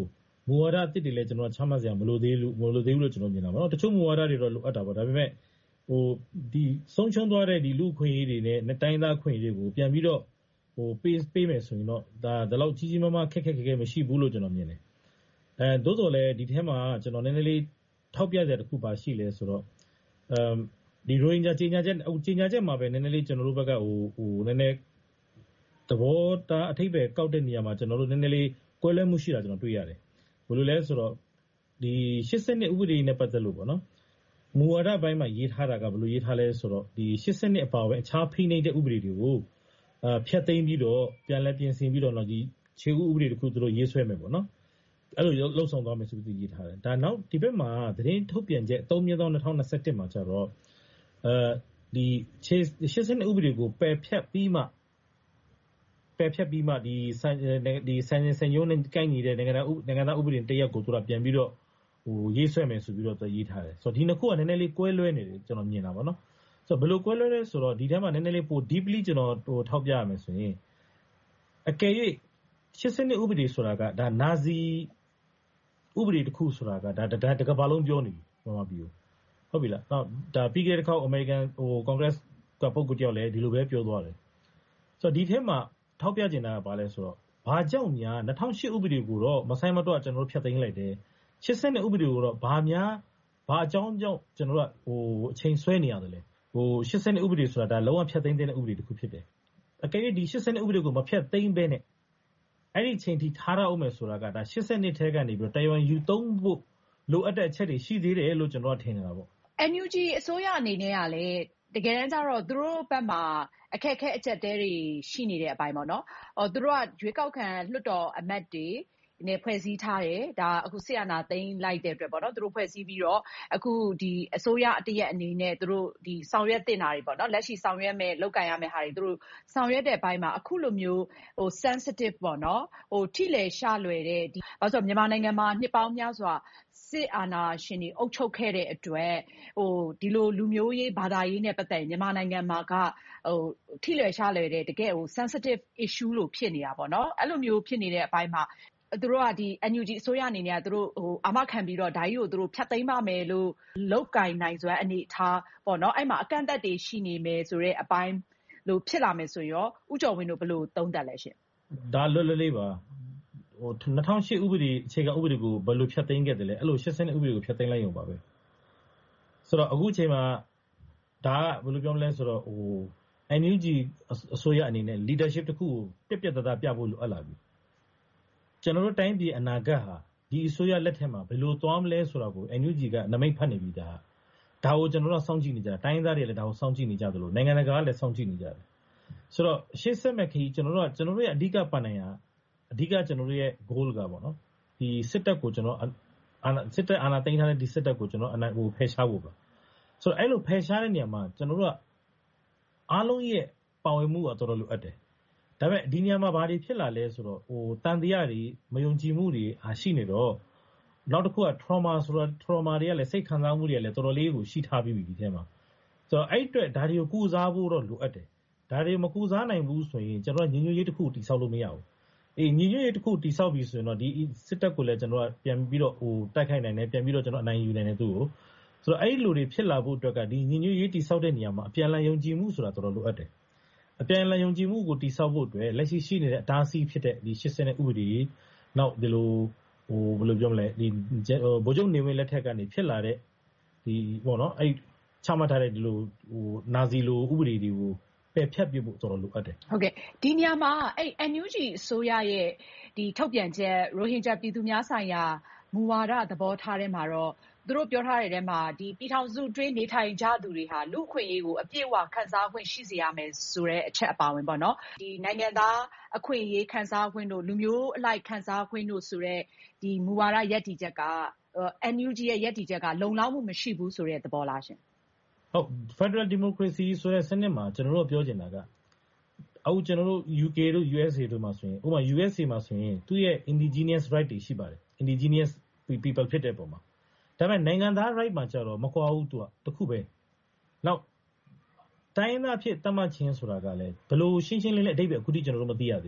မူဝါဒအသစ်တွေလည်းကျွန်တော်ချမှတ်စရာမလိုသေးလို့မလိုသေးဘူးလို့ကျွန်တော်မြင်တာပေါ့နော်တချို့မူဝါဒတွေတော့လိုအပ်တာပေါ့ဒါပေမဲ့ဟိုဒီဆုံးချုံသွားတဲ့ဒီလူခွင့်ရေးတွေနဲ့တိုင်းသားခွင့်ရေးတွေကိုပြန်ပြီးတော့ဟိုပေးပေးမယ်ဆိုရင်တော့ဒါဒါလောက်ကြီးကြီးမားမားခက်ခက်ခက်ခက်မရှိဘူးလို့ကျွန်တော်မြင်တယ်အဲသို့တော်လည်းဒီထဲမှာကျွန်တော်နည်းနည်းလေးထောက်ပြစရာတစ်ခုပါရှိလဲဆိုတော့အမ်ဒီရိုဟင်ဂျာကြီးညာချက်ဟိုကြီးညာချက်မှာပဲနည်းနည်းလေးကျွန်တော်တို့ဘက်ကဟိုဟိုနည်းနည်းသဘောတာအထိပ္ပယ်ကောက်တဲ့နေရာမှာကျွန်တော်တို့နည်းနည်းလေးကွဲလွဲမှုရှိတာကျွန်တော်တွေ့ရတယ်ဘယ်လိုလဲဆိုတော့ဒီရှစ်ဆယ့်နှစ်ဥပဒေနဲ့ပတ်သက်လို့ပေါ့နော်မူဝါဒပိုင်းမှာရေးထားတာကဘယ်လိုရေးထားလဲဆိုတော့ဒီရှစ်ဆယ့်နှစ်အပါအဝင်အခြားဖိနှိပ်တဲ့ဥပဒေတွေကိုအာဖျက်သိမ်းပြီးတော့ပြန်လည်ပြင်ဆင်ပြီးတော့တော့ဒီခြေဥဥပဒေတစ်ခုသူတို့ရေးဆွဲမယ်ပေါ့နော်အဲ့လိုလှုပ်ဆောင်သွားမယ်ဆိုပြီးရေးထားတယ်ဒါနောက်ဒီဘက်မှာသတင်းထုတ်ပြန်ချက်သုံးမြင်းသော၂၀၂၁မှာကျတော့အဲဒီခြေရှစ်ဆယ့်နှစ်ဥပဒေကိုပယ်ဖျက်ပြီးမှပယ်ဖျက်ပြီးမှဒီဒီဆန်ဆန်ယုံနဲ့ကိုက်ညီတဲ့နိုင်ငံသားနိုင်ငံသားဥပဒေတရက်ကိုသူကပြန်ပြီးတော့ဟိုရေးဆွဲမယ်ဆိုပြီးတော့သူရေးထားတယ်ဆိုတော့ဒီနှစ်ခုကနည်းနည်းလေးကွဲလွဲနေတယ်ကျွန်တော်မြင်တာပေါ့နော်ဆိုတော့ဘယ်လိုကွဲလွဲလဲဆိုတော့ဒီထဲမှာနည်းနည်းလေးပို deeply ကျွန်တော်ဟိုထောက်ပြရမယ်ဆိုရင်အကယ်၍ရှစ်ဆယ့်နှစ်ဥပဒေဆိုတာကဒါနာဇီဥပဒေတစ်ခုဆိုတာကဒါဒါတကဘာလုံးပြောနေပြီဘာမှပြောဟုတ်ပြီလားတော့ဒါပြီးခဲ့တဲ့ခေါက်အမေရိကန်ဟိုကွန်ဂရက်ကပုဂ္ဂိုလ်တယောက်လည်းဒီလိုပဲပြောသွားတယ်ဆိုတော့ဒီထဲမှာထောက်ပြနေတာကဘာလဲဆိုတော့ဘာကြောင့်များ၂၀၀၈ဥပဒေကိုတော့မဆိုင်မတော့ကျွန်တော်တို့ဖျက်သိမ်းလိုက်တယ်ရှစ်ဆယ့်နှစ်ဥပဒေကိုတော့ဘာများဘာအကြောင်းကြောင့်ကျွန်တော်တို့ဟိုအချိန်ဆွဲနေရတယ်လဲဟိုရှစ်ဆယ့်နှစ်ဥပဒေဆိုတာဒါလုံးဝဖျက်သိမ်းတဲ့ဥပဒေတစ်ခုဖြစ်တယ်အကယ်၍ဒီရှစ်ဆယ့်နှစ်ဥပဒေကိုမဖျက်သိမ်းဘဲနဲ့အဲ့ဒီချိန်ထိထားရအောင်မယ်ဆိုတာကဒါရှစ်ဆယ့်နှစ်ထဲကနေပြီးတော့တိုင်ဝမ်ယူသုံးဖို့လိုအပ်တဲ့အချက်တွေရှိသေးတယ်လို့ကျွန်တော်ထင်နေတာပေါ့အန် ယူ ဂျီ အစိုးရအနေနဲ့ကလည်းတကယ်တမ်းကျတော့သူတို့ဘက်မှာအခက်အခဲအကျပ်တဲတွေရှိနေတဲ့အပိုင်းပေါ့နော်။အော်သူတို့ကရွေးကောက်ခံလွှတ်တော်အမတ်တွေနဲ့ဖွဲ့စည်းထားတယ်။ဒါအခုစစ်အာဏာသိမ်းလိုက်တဲ့အတွက်ပေါ့နော်။သူတို့ဖွဲ့စည်းပြီးတော့အခုဒီအစိုးရတရပ်အနေနဲ့သူတို့ဒီဆောင်ရွက်သင့်တာတွေပေါ့နော်။လက်ရှိဆောင်ရွက်မဲ့လုပ်ကိုင်ရမယ့်ဟာတွေသူတို့ဆောင်ရွက်တဲ့ဘက်မှာအခုလိုမျိုးဟို sensitive ပေါ့နော်။ဟိုထိလည်ရှလွယ်တဲ့ဒီဘာလို့ဆိုမြန်မာနိုင်ငံမှာနှစ်ပေါင်းများစွာစစ်အာဏာရှင်တွေအုပ်ချုပ်ခဲ့တဲ့အတွက်ဟိုဒီလိုလူမျိုးရေးဘာသာရေးနဲ့ပတ်သက်မြန်မာနိုင်ငံမှာကဟိုထိလွယ်ရှလွယ်တဲ့တကယ်ဟို sensitive issue လို့ဖြစ်နေတာပေါ့နော်။အဲ့လိုမျိုးဖြစ်နေတဲ့အပိုင်းမှာသူတို့ကဒီ အန် ယူ ဂျီ အစိုးရအနေနဲ့ကသူတို့ဟိုအာမခံပြီးတော့ဒါကြီးကိုသူတို့ဖျက်သိမ်းပါမယ်လို့လောက်ကင်နိုင်စွမ်းအနေထားပေါ့နော်။အဲ့မှာအကန့်အသတ်တွေရှိနေမယ်ဆိုတဲ့အပိုင်းလို့ဖြစ်လာမယ်ဆိုရင်ရောဦးကျော်ဝင်းတို့ဘယ်လိုသုံးသပ်လဲရှင်။ဒါလွတ်လပ်လေးပါဟို၂၀၀၈ဥပဒေအခြေခံဥပဒေကိုဘယ်လိုဖျက်သိမ်းခဲ့တယ်လဲအဲ့လိုရှစ်ဆယ့်နှစ်ဥပဒေကိုဖျက်သိမ်းလိုက်ရုံပါပဲဆိုတော့အခုချိန်မှာဒါကဘယ်လိုပြောမလဲဆိုတော့ဟို အန် ယူ ဂျီ အစိုးရအနေနဲ့ leadership တစ်ခုကိုပြက်ပြက်သားသားပြဖို့လိုအပ်လာပြီကျွန်တော်တို့တိုင်းပြည်အနာဂတ်ဟာဒီအစိုးရလက်ထက်မှာဘယ်လိုသွားမလဲဆိုတာကို အန် ယူ ဂျီ ကနမိတ်ဖတ်နေပြီဒါဒါကိုကျွန်တော်တို့စောင့်ကြည့်နေကြတာတိုင်းသားတွေလည်းဒါကိုစောင့်ကြည့်နေကြသလိုနိုင်ငံတကာကလည်းစောင့်ကြည့်နေကြတယ်ဆိုတော့ရှေ့ဆက်မဲ့ခရီးကျွန်တော်တို့ကကျွန်တော်တို့ရဲ့အဓိကပန်နိုင်ရာအဓိကကျွန်တော်တို့ရဲ့ goal ကပေါ့နော်ဒီစစ်တပ်ကိုကျွန်တော်အာစစ်တပ်အာဏာသိမ်းထားတဲ့ဒီစစ်တပ်ကိုကျွန်တော်အနိုင်ဟိုဖယ်ရှားဖို့ပါဆိုတော့အဲ့လိုဖယ်ရှားတဲ့နေရာမှာကျွန်တော်တို့ကအားလုံးရဲ့ပါဝင်မှုကတော်တော်လိုအပ်တယ်ဒါပေမဲ့ဒီနေရာမှာဘာတွေဖြစ်လာလဲဆိုတော့ဟိုတန်တရားတွေမယုံကြည်မှုတွေအားရှိနေတော့နောက်တစ်ခုက trauma ဆိုတော့ trauma တွေကလည်းစိတ်ခံစားမှုတွေလည်းတော်တော်လေးကိုရှိထားပြီးပြီဒီထဲမှာဆိုတော့အဲ့အတွက်ဒါတွေကိုကုစားဖို့တော့လိုအပ်တယ်ဒါတွေမကုစားနိုင်ဘူးဆိုရင်ကျွန်တော်ကညီညွတ်ရေးတစ်ခုတိဆောက်လို့မရဘူးအေးညီညွတ်ရေးတစ်ခုတိဆောက်ပြီးဆိုရင်တော့ဒီစစ်တပ်ကိုလည်းကျွန်တော်ကပြန်ပြီးတော့ဟိုတိုက်ခိုက်နိုင်တယ်ပြန်ပြီးတော့ကျွန်တော်အနိုင်ယူနိုင်တယ်သူ့ကိုဆိုတော့အဲ့ဒီလိုတွေဖြစ်လာဖို့အတွက်ကဒီညီညွတ်ရေးတိဆောက်တဲ့နေရာမှာအပြန်အလှန်ယုံကြည်မှုဆိုတာတော်တော်လိုအပ်တယ်အပြန်အလှန်ယုံကြည်မှုကိုတိဆောက်ဖို့အတွက်လက်ရှိရှိနေတဲ့အတားအဆီးဖြစ်တဲ့ဒီရှစ်ဆယ့်နှစ်ဥပဒေနောက်ဒီလိုဟိုဘယ်လိုပြောမလဲဒီဗိုလ်ချုပ်နေဝင်းလက်ထက်ကနေဖြစ်လာတဲ့ဒီပေါ့နော်အဲ့ချမှတ်ထားတဲ့ဒီလိုဟိုနာဇီလိုဥပဒေတွေကိုပယ်ဖျက်ပြဖို့တော်တော်လိုအပ်တယ်ဟုတ်ကဲ့ဒီနေရာမှာအဲ့ အန် ယူ ဂျီ အစိုးရရဲ့ဒီထုတ်ပြန်ချက်ရိုဟင်ဂျာပြည်သူများဆိုင်ရာမူဝါဒသဘောထားထဲမှာတော့သူတို့ပြောထားတဲ့ထဲမှာဒီပြည်ထောင်စုတွင်းနေထိုင်ကြသူတွေဟာလူ့အခွင့်အရေးကိုအပြည့်အဝခံစားခွင့်ရှိစေရမယ်ဆိုတဲ့အချက်အပါဝင်ပေါ့နော်ဒီနိုင်ငံသားအခွင့်အရေးခံစားခွင့်တို့လူမျိုးအလိုက်ခံစားခွင့်တို့ဆိုတဲ့ဒီမူဝါဒရည်တည်ချက်က အန် ယူ ဂျီ ရဲ့ရည်တည်ချက်ကလုံလောက်မှုမရှိဘူးဆိုတဲ့သဘောလားရှင်ဟုတ် Federal Democracy ဆိုတဲ့စနစ်မှာကျွန်တော်တို့ပြောချင်တာကအခုကျွန်တော်တို့ ယူ ကေ တို့ ယူ အက်စ် အေ တို့မှာဆိုရင်ဥပမာ ယူ အက်စ် အေ မှာဆိုရင်သူ့ရဲ့ indigenous right တွေရှိပါတယ် indigenous people ဖြစ်တဲ့ပုံမှာဒါပေမဲ့နိုင်ငံသား right မှာကျတော့မကွာဘူးသူကတခုပဲနောက်တိုင်းသားဖြစ်တတ်မှတ်ခြင်းဆိုတာကလည်းဘယ်လိုရှင်းရှင်းလင်းလင်းအဓိပ္ပာယ်အခုထိကျွန်တော်တို့မသိရသေးဘူး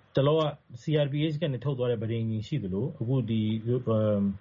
တလောက C R P H ကနေထုတ်သွားတဲ့ဗဒိန်ကြီးရှိသလိုအခုဒီအဲ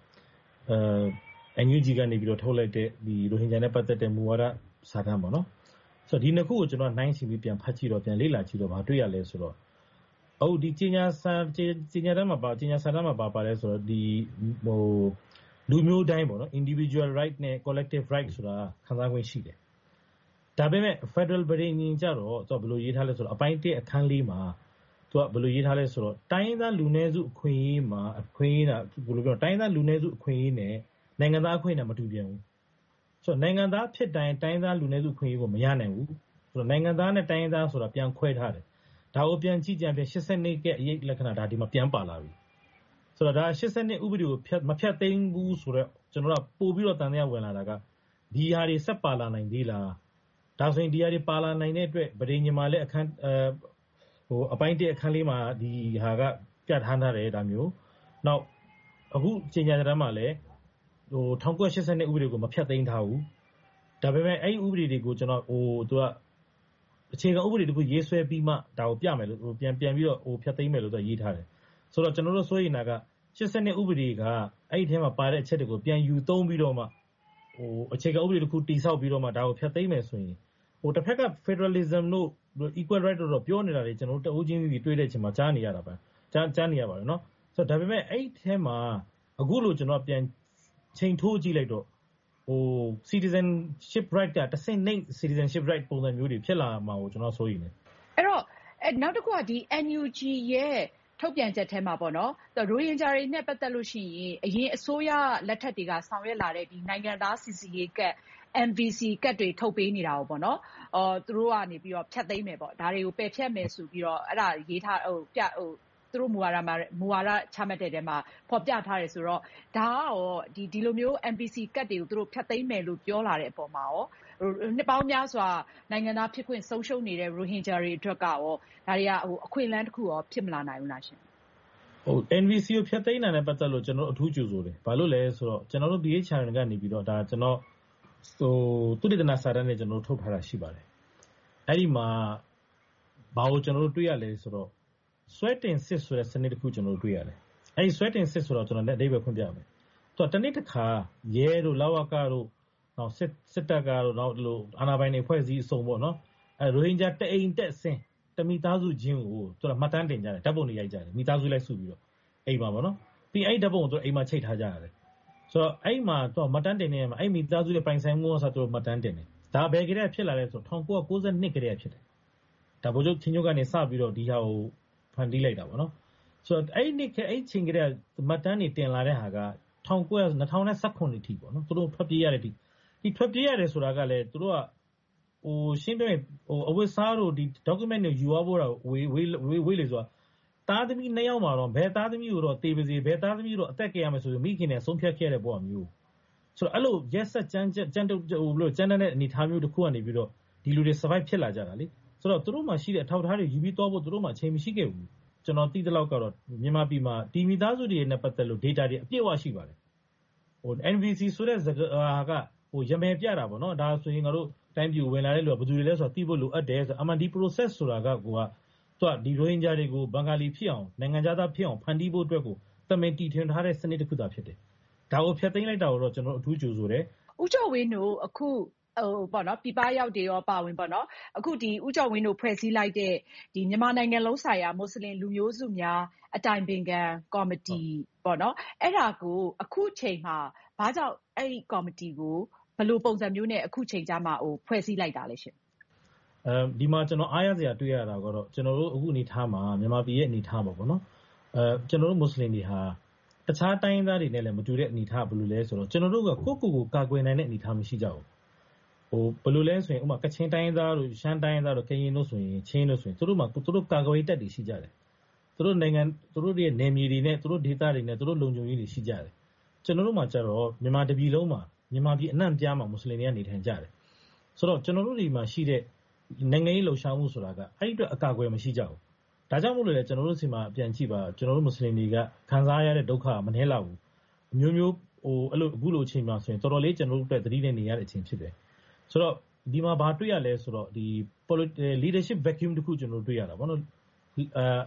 N U G ကနေပြီးတော့ထုတ်လိုက်တဲ့ဒီရိုဟင်ဂျာနဲ့ပတ်သက်တဲ့မူဝါဒစာတမ်းပေါ့နော်ဆိုတော့ဒီနှစ်ခုကိုကျွန်တော်နိုင်စီပြီးပြန်ဖတ်ကြည့်တော့ပြန်လေ့လာကြည့်တော့မတွေ့ရလဲဆိုတော့အော်ဒီကျညာစာကျညာတမ်းမှာပါကျညာစာတမ်းမှာပါပါတယ်ဆိုတော့ဒီဟိုလူမျိုးတိုင်းပေါ့နော် individual right နဲ့ collective right ဆိုတာခံစား권ရှိတယ်ဒါပေမဲ့ federal ဗဒိန်ကြီးကြတော့သူကဘယ်လိုရေးထားလဲဆိုတော့အပိုင်းတစ်အခန်းလေးမှာသူကဘယ်လိုရေးထားလဲဆိုတော့တိုင်းသားလူနည်းစုအခွင့်အရေးမှာအခွင့်အရေးတာဘယ်လိုပြောတိုင်းသားလူနည်းစုအခွင့်အရေးနဲ့နိုင်ငံသားအခွင့်အရေးနဲ့မတူပြန်ဘူးဆိုတော့နိုင်ငံသားဖြစ်တိုင်းတိုင်းသားလူနည်းစုအခွင့်အရေးကိုမရနိုင်ဘူးဆိုတော့နိုင်ငံသားနဲ့တိုင်းသားဆိုတာပြန်ခွဲထားတယ်ဒါကိုပြန်ကြည့်ကြံပြန်eighty-twoကအရေးလက္ခဏာဒါဒီမှာပြန်ပါလာပြီဆိုတော့ဒါeighty-twoဥပဒေကိုဖြတ်မဖြတ်သိမ်းဘူးဆိုတော့ကျွန်တော်ကပို့ပြီးတော့တန်တရားဝင်လာတာကဒီဟာတွေဆက်ပါလာနိုင်သေးလားဒါဆိုရင်ဒီဟာတွေပါလာနိုင်တဲ့အတွက်ဗဒိန်ညီမလည်းအခန်းအဲဟိုအပိုင်းတစ်အခန်းလေးမှာဒီဟာကပြတ်ထားတယ်ဒါမျိုးနောက်အခုကျညာတမ်းမှာလည်းဟိုnineteen eighty-twoဥပဒေကိုမဖြတ်သိမ်းထားဘူးဒါပေမဲ့အဲ့ဒီဥပဒေတွေကိုကျွန်တော်ဟိုသူကအခြေခံဥပဒေတခုရေးဆွဲပြီးမှဒါကိုပြမယ်လို့ဟိုပြန်ပြန်ပြီးတော့ဟိုဖြတ်သိမ်းမယ်လို့သူရေးထားတယ်ဆိုတော့ကျွန်တော်တို့ဆိုရင်ကeighty-twoဥပဒေကအဲ့ဒီထဲမှာပါတဲ့အချက်တွေကိုပြန်ယူသုံးပြီးတော့မှဟိုအခြေခံဥပဒေတခုတည်ဆောက်ပြီးတော့မှဒါကိုဖြတ်သိမ်းမယ်ဆိုရင်ဟိုတစ်ဖက်က federalism တို့ equal right တို့ပြောနေတာတွေကျွန်တော်တို့တအုပ်ချင်းစီတွေ့တဲ့အချိန်မှာကြားနေရတာပဲကြားကြားနေရပါတယ်နော်ဆိုတော့ဒါပေမဲ့အဲ့ဒီထဲမှာအခုလို့ကျွန်တော်ပြန်ချိန်ထိုးကြည့်လိုက်တော့ဟို citizenship right ကတစ်ဆင့်နှိမ့် citizenship right ပုံစံမျိုးတွေဖြစ်လာမှာကိုကျွန်တော်ဆိုရည်နေအဲ့တော့အဲနောက်တစ်ခုကဒီ N U G ရဲ့ထုတ်ပြန်ချက်ထဲမှာပေါ့နော်ရိုဟင်ဂျာတွေနဲ့ပတ်သက်လို့ရှိရင်အရင်အစိုးရလက်ထက်တွေကဆောင်ရွက်လာတဲ့ဒီနိုင်ငံသားစီစီရေးကတ် M V C ကတ်တွေထုတ်ပေးနေတာပေါ့နော်အော်သူတို့ကနေပြီးတော့ဖြတ်သိမ်းမယ်ပေါ့ဒါတွေကိုပယ်ဖြတ်မယ်ဆိုပြီးတော့အဲ့ဒါရေးထားဟိုပြဟိုသူတို့မူဝါဒမှာမူဝါဒချမှတ်တဲ့တဲမှာဖော်ပြထားတယ်ဆိုတော့ဒါကရောဒီဒီလိုမျိုး M V C ကတ်တွေကိုသူတို့ဖြတ်သိမ်းမယ်လို့ပြောလာတဲ့အပေါ်မှာရောနှစ်ပေါင်းများစွာနိုင်ငံသားဖြစ်ခွင့်ဆုံးရှုံးနေတဲ့ရိုဟင်ဂျာတွေအတွက်ကရောဒါတွေကဟိုအခွင့်အလမ်းတစ်ခုရောဖြစ်မလာနိုင်ဘူးလားရှင်ဟုတ် N V C ကိုဖြတ်သိမ်းတာနဲ့ပတ်သက်လို့ကျွန်တော်အထူးကြိုဆိုတယ်ဘာလို့လဲဆိုတော့ကျွန်တော်တို့ B H channel ကနေပြီးတော့ဒါကျွန်တော်ဟိုသူတည်တနာစာတမ်းနဲ့ကျွန်တော်ထုတ်ထားတာရှိပါတယ်အဲ့ဒီမှာဘာလို့ကျွန်တော်တို့တွေ့ရလဲဆိုတော့ဆွဲတင်စစ်ဆိုတဲ့စနစ်တစ်ခုကျွန်တော်တို့တွေ့ရတယ်အဲ့ဒီဆွဲတင်စစ်ဆိုတော့ကျွန်တော်လည်းအဓိပ္ပာယ်ဖွင့်ပြမယ်သူကတနေ့တစ်ခါရဲတို့လဝကတို့နောက်စစ်စစ်တပ်ကတော့နောက်လို့အာဏာပိုင်တွေဖွဲ့စည်းအစုံပေါ့နော်အဲရိုဟင်ဂျာတအိမ်တက်ဆင်းတမိသားစုချင်းကိုသူကမှတ်တမ်းတင်ကြတယ်ဓာတ်ပုံတွေရိုက်ကြတယ်မိသားစုလိုက်စုပြီးတော့အိမ်မှာပေါ့နော်ပြီးအဲ့ဓာတ်ပုံကိုသူအိမ်မှာချိတ်ထားကြရတယ်ဆိုတော့အဲ့မှာသူကမှတ်တမ်းတင်နေမှာအဲ့မိသားစုရဲ့ပိုင်ဆိုင်မှုဆိုတော့သူမှတ်တမ်းတင်တယ်ဒါဘယ်ကလေးဖြစ်လာလဲဆိုတော့nineteen ninety-twoကလေးဖြစ်တယ်ဒါဗိုလ်ချုပ်ချင်းချုပ်ကနေစပြီးတော့ဒီဟာကိုဖန်တီးလိုက်တာပေါ့နော်ဆိုတော့အဲ့ဒီအဲ့ချင်းကလေးမှတ်တမ်းတွေတင်လာတဲ့ဟာကnineteen nineteenထိပေါ့နော်သူတို့ထွက်ပြေးရတဲ့ဒီဒီထွက်ပြေးရတယ်ဆိုတာကလည်းသူတို့ကဟိုရှင်းပြဟိုအဝတ်စားတို့ဒီ document တွေယူသွားဖို့တော့ဝေးဝေးဝေးဝေးလေဆိုတာတားသမီးနှစ်ယောက်မှာတော့ဘယ်သားသမီးကိုတော့တေးပါစေဘယ်သားသမီးတော့အသက်ကြရမယ်ဆိုရင်မိခင်နဲ့ဆုံးဖြတ်ခဲ့တဲ့ပုံမျိုးဆိုတော့အဲ့လိုရက်ဆက်ကြမ်းကြမ်းတုပ်ဟိုဘလို့ကြမ်းတဲ့အနေထားမျိုးတစ်ခုကနေပြီးတော့ဒီလူတွေ survive ဖြစ်လာကြတာလေဆိုတော့သူတို့မှရှိတဲ့အထောက်အထားတွေယူပြီးသွားဖို့သူတို့မှအချိန်မရှိခဲ့ဘူးကျွန်တော်သိတဲ့လောက်ကတော့မြန်မာပြည်မှာဒီမိသားစုတွေနဲ့ပတ်သက်လို့ data တွေအပြည့်အဝရှိပါတယ်ဟို N V C ဆိုတဲ့ဟာကဟိုရမယ်ပြတာပေါ့နော်ဒါဆိုရင်ငါတို့တိုင်းပြည်ဝင်လာတဲ့လူကဘယ်သူတွေလဲဆိုတော့သိဖို့လိုအပ်တယ်ဆိုတော့အမှန်ဒီ process ဆိုတာကကိုကသူကဒီရိုဟင်ဂျာတွေကိုဘင်္ဂါလီဖြစ်အောင်နိုင်ငံသားဖြစ်အောင်ဖန်တီးဖို့အတွက်ကိုတမင်တီထွင်ထားတဲ့စနစ်တစ်ခုသာဖြစ်တယ်ဒါကိုဖျက်သိမ်းလိုက်တာကိုတော့ကျွန်တော်အထူးကြိုဆိုတယ်ဦးကျော်ဝင်းတို့အခုဟိုပေါ့နော်ပြပရောက်တွေရောပါဝင်ပေါ့နော်အခုဒီဦးကျော်ဝင်းတို့ဖွဲ့စည်းလိုက်တဲ့ဒီမြန်မာနိုင်ငံလုံးဆိုင်ရာမွတ်စလင်လူမျိုးစုများအတိုင်ပင်ခံကော်မတီပေါ့နော်အဲ့ဒါကိုအခုချိန်မှာဘာကြောင့်အဲ့ဒီကော်မတီကိုဘယ်လိုပုံစံမျိုးနဲ့အခုချိန်ကြမှာဟိုဖွဲ့စည်းလိုက်တာလဲရှင်အဲဒီမှာကျွန်တော်အားရစရာတွေ့ရတာကတော့ကျွန်တော်တို့အခုအနေထားမှာမြန်မာပြည်ရဲ့အနေထားပါပေါ့နော်အဲကျွန်တော်တို့မွတ်စလင်တွေဟာတခြားတိုင်းသားတွေနဲ့လည်းမတူတဲ့အနေထားဘယ်လိုလဲဆိုတော့ကျွန်တော်တို့ကကိုယ့်ကိုယ်ကိုကာကွယ်နိုင်တဲ့အနေထားမရှိကြဘူးဟိုဘယ်လိုလဲဆိုရင်ဥပမာကချင်တိုင်းသားတို့ရှမ်းတိုင်းသားတို့ကရင်တို့ဆိုရင်ချင်းတို့ဆိုရင်သူတို့မှာသူတို့ကာကွယ်တက်တွေရှိကြတယ်သူတို့နိုင်ငံသူတို့ရဲ့နယ်မြေတွေနဲ့သူတို့ဒေသတွေနဲ့သူတို့လုံခြုံရေးတွေရှိကြတယ်ကျွန်တော်တို့မှာကျတော့မြန်မာတပြည်လုံးမှာမြန်မာပြည်အနှံ့ပြားမှာမွတ်စလင်တွေကနေထိုင်ကြတယ်ဆိုတော့ကျွန်တော်တို့ဒီမှာရှိတဲ့နိုင်ငံရေးလှုပ်ရှားမှုဆိုတာကအဲ့ဒီအတွက်အကာအကွယ်မရှိကြဘူးဒါကြောင့်မို့လို့လေကျွန်တော်တို့စီမှာပြန်ကြည့်ပါကျွန်တော်တို့မွတ်စလင်တွေကခံစားရတဲ့ဒုက္ခမနှဲလောက်ဘူးအမျိုးမျိုးဟိုအဲ့လိုအခုလိုအချိန်မှာဆိုရင်တော်တော်လေးကျွန်တော်တို့အတွက်သတိနဲ့နေရတဲ့အချိန်ဖြစ်တယ်ဆိုတော့ဒီမှာဘာတွေ့ရလဲဆိုတော့ဒီ leadership vacuum တခုကျွန်တော်တို့တွေ့ရတာဗောနော်အဲ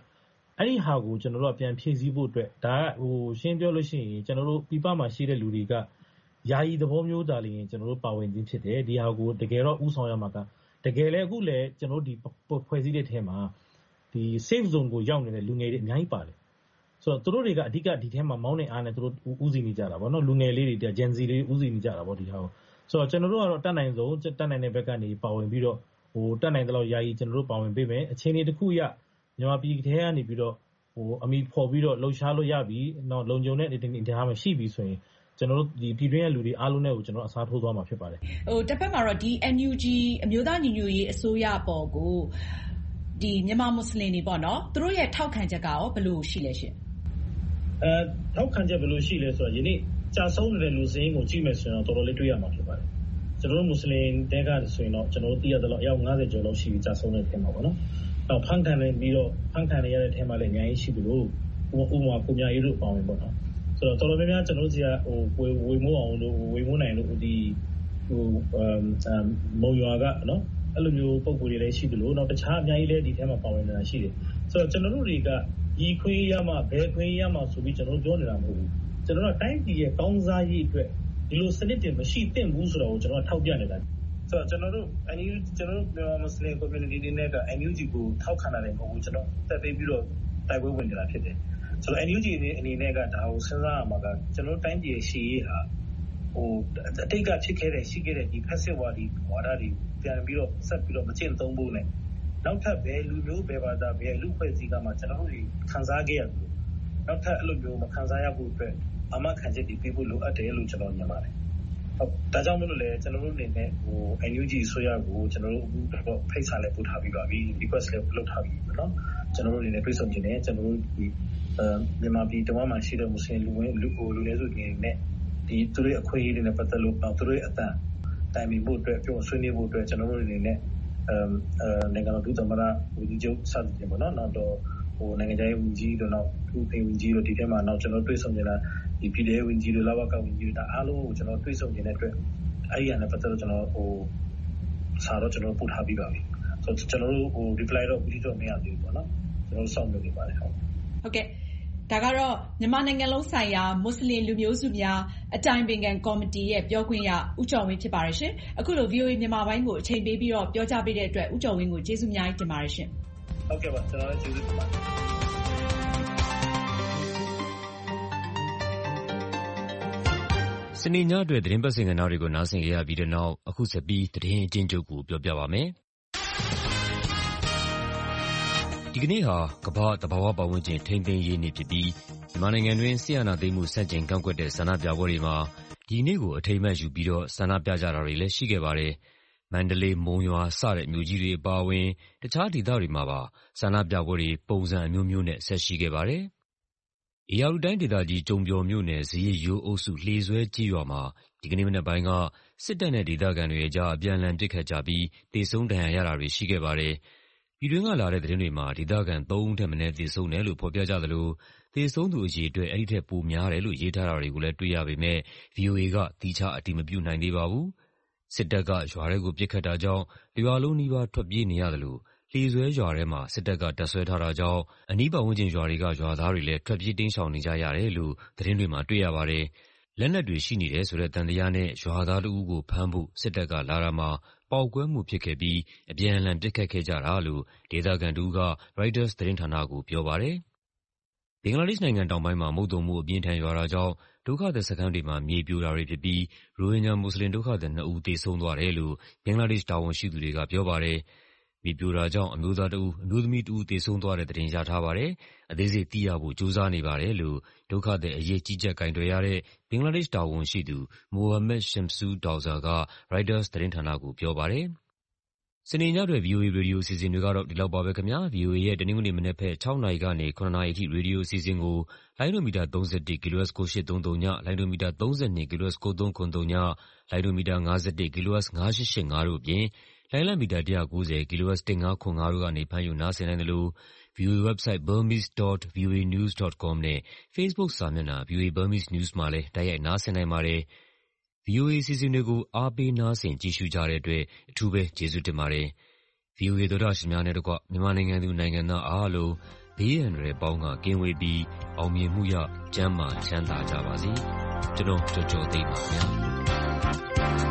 အဲ့ဒီဟာကိုကျွန်တော်တို့ကပြန်ဖြည့်ဆည်းဖို့အတွက်ဒါကဟိုရှင်းပြောလို့ရှိရင်ကျွန်တော်တို့ပြပမှာရှိတဲ့လူတွေကယာယီသဘောမျိုးသာလျှင်ကျွန်တော်တို့ပါဝင်ခြင်းဖြစ်တယ်ဒီဟာကိုတကယ်တော့ဥဆောင်ရမှာကတကယ်လည်းအခုလည်းကျွန်တော်တို့ဒီဖွဲ့စည်းတဲ့ထဲမှာဒီ safe zone ကိုရောက်နေတဲ့လူငယ်တွေအများကြီးပါတယ်ဆိုတော့သူတို့တွေကအဓိကဒီထဲမှာမောင်းနေအားနဲ့သူတို့ဥစည်းနေကြတာပေါ့နော်လူငယ်လေးတွေ Gen Z တွေဥစည်းနေကြတာပေါ့ဒီဟာကိုဆိုတော့ကျွန်တော်တို့ကတော့တက်နိုင်ဆုံးတက်နိုင်တဲ့ဘက်ကနေပါဝင်ပြီးတော့ဟိုတက်နိုင်တဲ့လောက်ယာယီကျွန်တော်တို့ပါဝင်ပေးမယ်အခြေအနေတစ်ခုရမြန်မာပြည်ထဲကနေပြီးတော့ဟိုအမိဖော်ပြီးတော့လှုပ်ရှားလို့ရပြီတော့လုံခြုံတဲ့အနေထားမှာရှိပြီဆိုရင်ကျွန်တော်တို့ဒီပြည်တွင်းရဲ့လူတွေအားလုံးနဲ့ကိုကျွန်တော်အစားထိုးသွားမှာဖြစ်ပါတယ်ဟိုတစ်ဖက်မှာတော့ဒီ N U G အမျိုးသားညီညွတ်ရေးအစိုးရပေါ်ကိုဒီမြန်မာမွတ်စလင်တွေပေါ့နော်သူတို့ရဲ့ထောက်ခံချက်ကရောဘယ်လိုရှိလဲရှင်အဲထောက်ခံချက်ဘယ်လိုရှိလဲဆိုတော့ယနေ့ကြာဆုံးနေတဲ့လူစင်းကိုကြည့်မယ်ဆိုရင်တော့တော်တော်လေးတွေ့ရမှာဖြစ်ပါတယ်ကျွန်တော်တို့မွတ်စလင်တဲကဆိုရင်တော့ကျွန်တော်တို့သိရသလောက်အယောက်၅၀ကျော်လောက်ရှိပြီးကြာဆုံးတဲ့ထဲမှာပေါ့နော်တော့ဖန်ခံနေပြီးတော့ဖန်ခံနေရတဲ့ထဲမှာလည်းအများကြီးရှိပြီလို့ဥပမာကိုမြရေးတို့ပေါင်းဝင်ပေါ့နော်ဆိုတော့တော်တော်များများကျွန်တော်တို့ကြီးကဟိုဝေမိုးအောင်လို့ဝေမိုးနိုင်လို့ဒီဟိုအမ်မုံရွာကနော်အဲ့လိုမျိုးပုံကိုယ်တွေလည်းရှိပြီလို့တော့တခြားအများကြီးလည်းဒီထဲမှာပါဝင်နေတာရှိတယ်ဆိုတော့ကျွန်တော်တို့တွေကဒီခွေးရမှာဘယ်ခွေးရမှာဆိုပြီးကျွန်တော်တို့ပြောနေတာမဟုတ်ဘူးကျွန်တော်တို့တိုင်းပြည်ရဲ့ကောင်းစားရေးအတွက်ဒီလိုစနစ်တင်မရှိသင့်ဘူးဆိုတော့ကျွန်တော်ထောက်ပြနေတာဆိုတော့ကျွန်တော်တို့အန်ယူကျွန်တော်တို့မြန်မာမွတ်စလင် community တွေနဲ့က N U G ကိုထောက်ခံတယ်မဟုတ်ဘူးကျွန်တော်တက်သိပြီးတော့တိုက်ပွဲဝင်နေတာဖြစ်တယ်ဆိုတော့ N U G အနေနဲ့ကဒါကိုစဉ်းစားရမှာကကျွန်တော်တိုင်းပြည်ရှိရေးဟာဟိုအတိတ်ကဖြစ်ခဲ့တဲ့ရှိခဲ့တဲ့ဒီ passive ဝါဒီဝါဒတွေပြန်ပြီးတော့ဆက်ပြီးတော့မကျင့်သုံးဖို့နဲ့နောက်ထပ်ဘယ်လူမျိုးဘယ်ဘာသာဘယ်လူဖွဲ့စည်းကမှကျွန်တော်တို့ခံစားခဲ့ရတယ်နောက်ထပ်အဲ့လိုမျိုးမခံစားရဖို့အတွက်အမှခံချက်တွေပြဖို့လိုအပ်တယ်လို့ကျွန်တော်မြင်ပါတယ်ဟုတ်ဒါကြောင့်မလို့လေကျွန်တော်တို့အနေနဲ့ဟို N U G ဆိုရကိုကျွန်တော်တို့အခုဖိတ်စာလည်းပို့ထားပြီးပါပြီ request လည်းလုပ်ထားပြီးပြီနော်ကျွန်တော်တို့အနေနဲ့ပြေဆုံးခြင်းနဲ့ကျွန်တော်တို့ဒီအဲမြန်မာပြည်တဝမ်းမှာရှိတဲ့မွတ်စလင်လူဝင်လူကိုလူနည်းစုတွေနဲ့ဒီသူတို့အခွင့်အရေးတွေနဲ့ပတ်သက်လို့သူတို့အတန်တိုင်ပင်ဖို့အတွက်ပြောဆွေးနွေးဖို့အတွက်ကျွန်တော်တို့အနေနဲ့အဲအဲနိုင်ငံတော်ဒုသမ္မတဦးကြီးချုပ်စတင်ပေါ့နော်နောက်တော့ဟိုနိုင်ငံခြားရေးဝန်ကြီးတို့နောက်ဥပဒေဝန်ကြီးတို့ဒီထဲမှာနောက်ကျွန်တော်တွေ့ဆုံနေတာဒီပြည်ထောင်ဝန်ကြီးတို့လဝကဝန်ကြီးတို့ဒါအားလုံးကိုကျွန်တော်တွေ့ဆုံနေတဲ့အတွက်အဲ့ဒီအနေနဲ့ပတ်သက်လို့ကျွန်တော်ဟိုစာတော့ကျွန်တော်ပို့ထားပြီးပါပြီဆိုတော့ကျွန်တော်တို့ဟို reply တော့ပြီးတော့မရသေးဘူးပေါ့နော်ကျွန်တော်စောင့်နေပါတယ်ဟုတ်ဟုတ်ကဲ့ဒါကတော့မြန်မာနိုင်ငံလုံးဆိုင်ရာမွတ်စလင်လူမျိုးစုများအတိုင်ပင်ခံကော်မတီရဲ့ပြောခွင့်ရဦးကျော်ဝင်းဖြစ်ပါတယ်ရှင်အခုလို V O A မြန်မာပိုင်းကိုအချိန်ပေးပြီးတော့ပြောကြားပေးတဲ့အတွက်ဦးကျော်ဝင်းကိုကျေးဇူးအများကြီးတင်ပါတယ်ရှင်ဟုတ်ကဲ့ပါကျွန်တော်လည်းကျေးဇူးတင်ပါတယ်စနေညအတွက်သတင်းပတ်စင်ကဏ္ဍတွေကိုနားဆင်ကြရပြီးတဲ့နောက်အခုဆက်ပြီးသတင်းအကျဉ်းချုပ်ကိုပြောပြပါမယ်။ဒီကနေ့ဟာကမ္ဘာ့သဘာဝပတ်ဝန်းကျင်ထိန်းသိမ်းရေးနေ့ဖြစ်ပြီးမြန်မာနိုင်ငံတွင်းစစ်အာဏာသိမ်းမှုဆန့်ကျင်ကန့်ကွက်တဲ့ဆန္ဒပြပွဲတွေမှာဒီနေ့ကိုအထိမ်းအမှတ်ယူပြီးတော့ဆန္ဒပြကြတာတွေလည်းရှိခဲ့ပါတယ်။မန္တလေး၊မုံရွာစတဲ့မြို့ကြီးတွေအပါအဝင်တခြားဒေသတွေမှာပါဆန္ဒပြပွဲတွေပုံစံအမျိုးမျိုးနဲ့ဆက်ရှိခဲ့ပါတယ်။ဧရာဝတီတိုင်းဒေသကြီးကျုံပျော်မြို့နယ်ဇယျရိုးအုပ်စုလှေဆွဲကျေးရွာမှာဒီကနေ့မနက်ပိုင်းကစစ်တပ်နဲ့ဒေသခံတွေအကြားအပြန်အလှန်ပစ်ခတ်ကြပြီးသေဆုံးဒဏ်ရာရတာတွေရှိခဲ့ပါတယ်။ပြည်တွင်းကလာတဲ့သတင်းတွေမှာဒေသခံသုံးဦးထက်မနည်းသေဆုံးတယ်လို့ဖော်ပြကြသလိုသေဆုံးသူအရေအတွက်အဲဒီထက်ပိုများတယ်လို့ရေးထားတာတွေကိုလည်းတွေ့ရပေမဲ့ V O A ကသီးခြားအတည်မပြုနိုင်သေးပါဘူး။စစ်တပ်ကရွာထဲကိုပစ်ခတ်တာကြောင့်ရွာလုံးနီးပါးထွက်ပြေးနေရသလိုလှေဆွဲရွာထဲမှာစစ်တပ်ကတပ်စွဲထားတာကြောင့်အနီးပတ်ဝန်းကျင်ရွာတွေကရွာသားတွေလည်းထွက်ပြေးတိမ်းရှောင်နေကြရတယ်လို့သတင်းတွေမှာတွေ့ရပါတယ်။လက်နက်တွေရှိနေတယ်ဆိုတဲ့သံသယနဲ့ရွာသားတစ်ဦးကိုဖမ်းဖို့စစ်တပ်ကလာတာမှာပေါက်ကွဲမှုဖြစ်ခဲ့ပြီးအပြန်အလှန်ပစ်ခတ်ခဲ့ကြတာလို့ဒေသခံတစ်ဦးက Reuters သတင်းဌာနကိုပြောပါတယ်။ဘင်္ဂလားဒေ့ရှ်နိုင်ငံတောင်ပိုင်းမှာမုတ်သုန်မိုးအပြင်းအထန်ရွာတာကြောင့်ဒုက္ခသည်စခန်းတွေမှာမြေပြိုတာတွေဖြစ်ပြီးရိုဟင်ဂျာမွတ်စလင်ဒုက္ခသည်နှစ်ဦးသေဆုံးသွားတယ်လို့ဘင်္ဂလားဒေ့ရှ်တာဝန်ရှိသူတွေကပြောပါတယ်။မြေပြိုတာကြောင့်အမျိုးသားတစ်ဦး၊အမျိုးသမီးတစ်ဦးသေဆုံးသွားတဲ့သတင်းရထားပါတယ်။အသေးစိတ်သိရဖို့ကြိုးစားနေပါတယ်လို့ဒုက္ခသည်အရေးကြီးကြပ်ကိုင်တွယ်ရတဲ့ဘင်္ဂလားဒေ့ရှ်တာဝန်ရှိသူ Mohammad Shamsud Douza က Reuters သတင်းဌာနကိုပြောပါတယ်။စနေညအတွက် V O A ရေဒီယိုအစီအစဉ်တွေကတော့ဒီလောက်ပါပဲခင်ဗျာ။ V O A ရဲ့တနင်္ဂနွေမနက်ဘက်ခြောက်နာရီကနေခုနှစ်နာရီအထိရေဒီယိုအစီအစဉ်ကိုလိုင်းဒိုမီတာသုံးဆယ့်တစ် kilohertz ကို၈၃၃ည၊လိုင်းဒိုမီတာသုံးဆယ့်နှစ် kilohertz ကိုသုံးခုနှစ်ည၊လိုင်းဒိုမီတာငါးဆယ့်တစ် kilohertz ငါးရှစ်ရှစ်ငါးတို့အပြင်လိုင်းလမီတာတစ်ရာကိုးဆယ် kilohertz တစ်ငါးခုနှစ်ငါးတို့ကနေဖမ်းယူနားဆင်နိုင်သလို V O A website burmese dot v o a news dot com နဲ့ Facebook စာမျက်နှာ V O A Burmese News မှာလည်းတိုက်ရိုက်နားဆင်နိုင်ပါတယ်။ V O A အစီအစဉ်တွေကိုအားပေးနားဆင်ကြည့်ရှုကြတဲ့အတွက်အထူးပဲကျေးဇူးတင်ပါတယ်။ V O A သောတရှင်များနဲ့တကွမြန်မာနိုင်ငံသူနိုင်ငံသားအားလုံးဘေဘေးအန္တရာယ်ပေါင်းကကင်းဝေးပြီးအောင်မြင်မှုရကျန်းမာချမ်းသာကြပါစေ။ကျွန်တော်ကျော်ကျော်သိန်းပါခင်ဗျာ။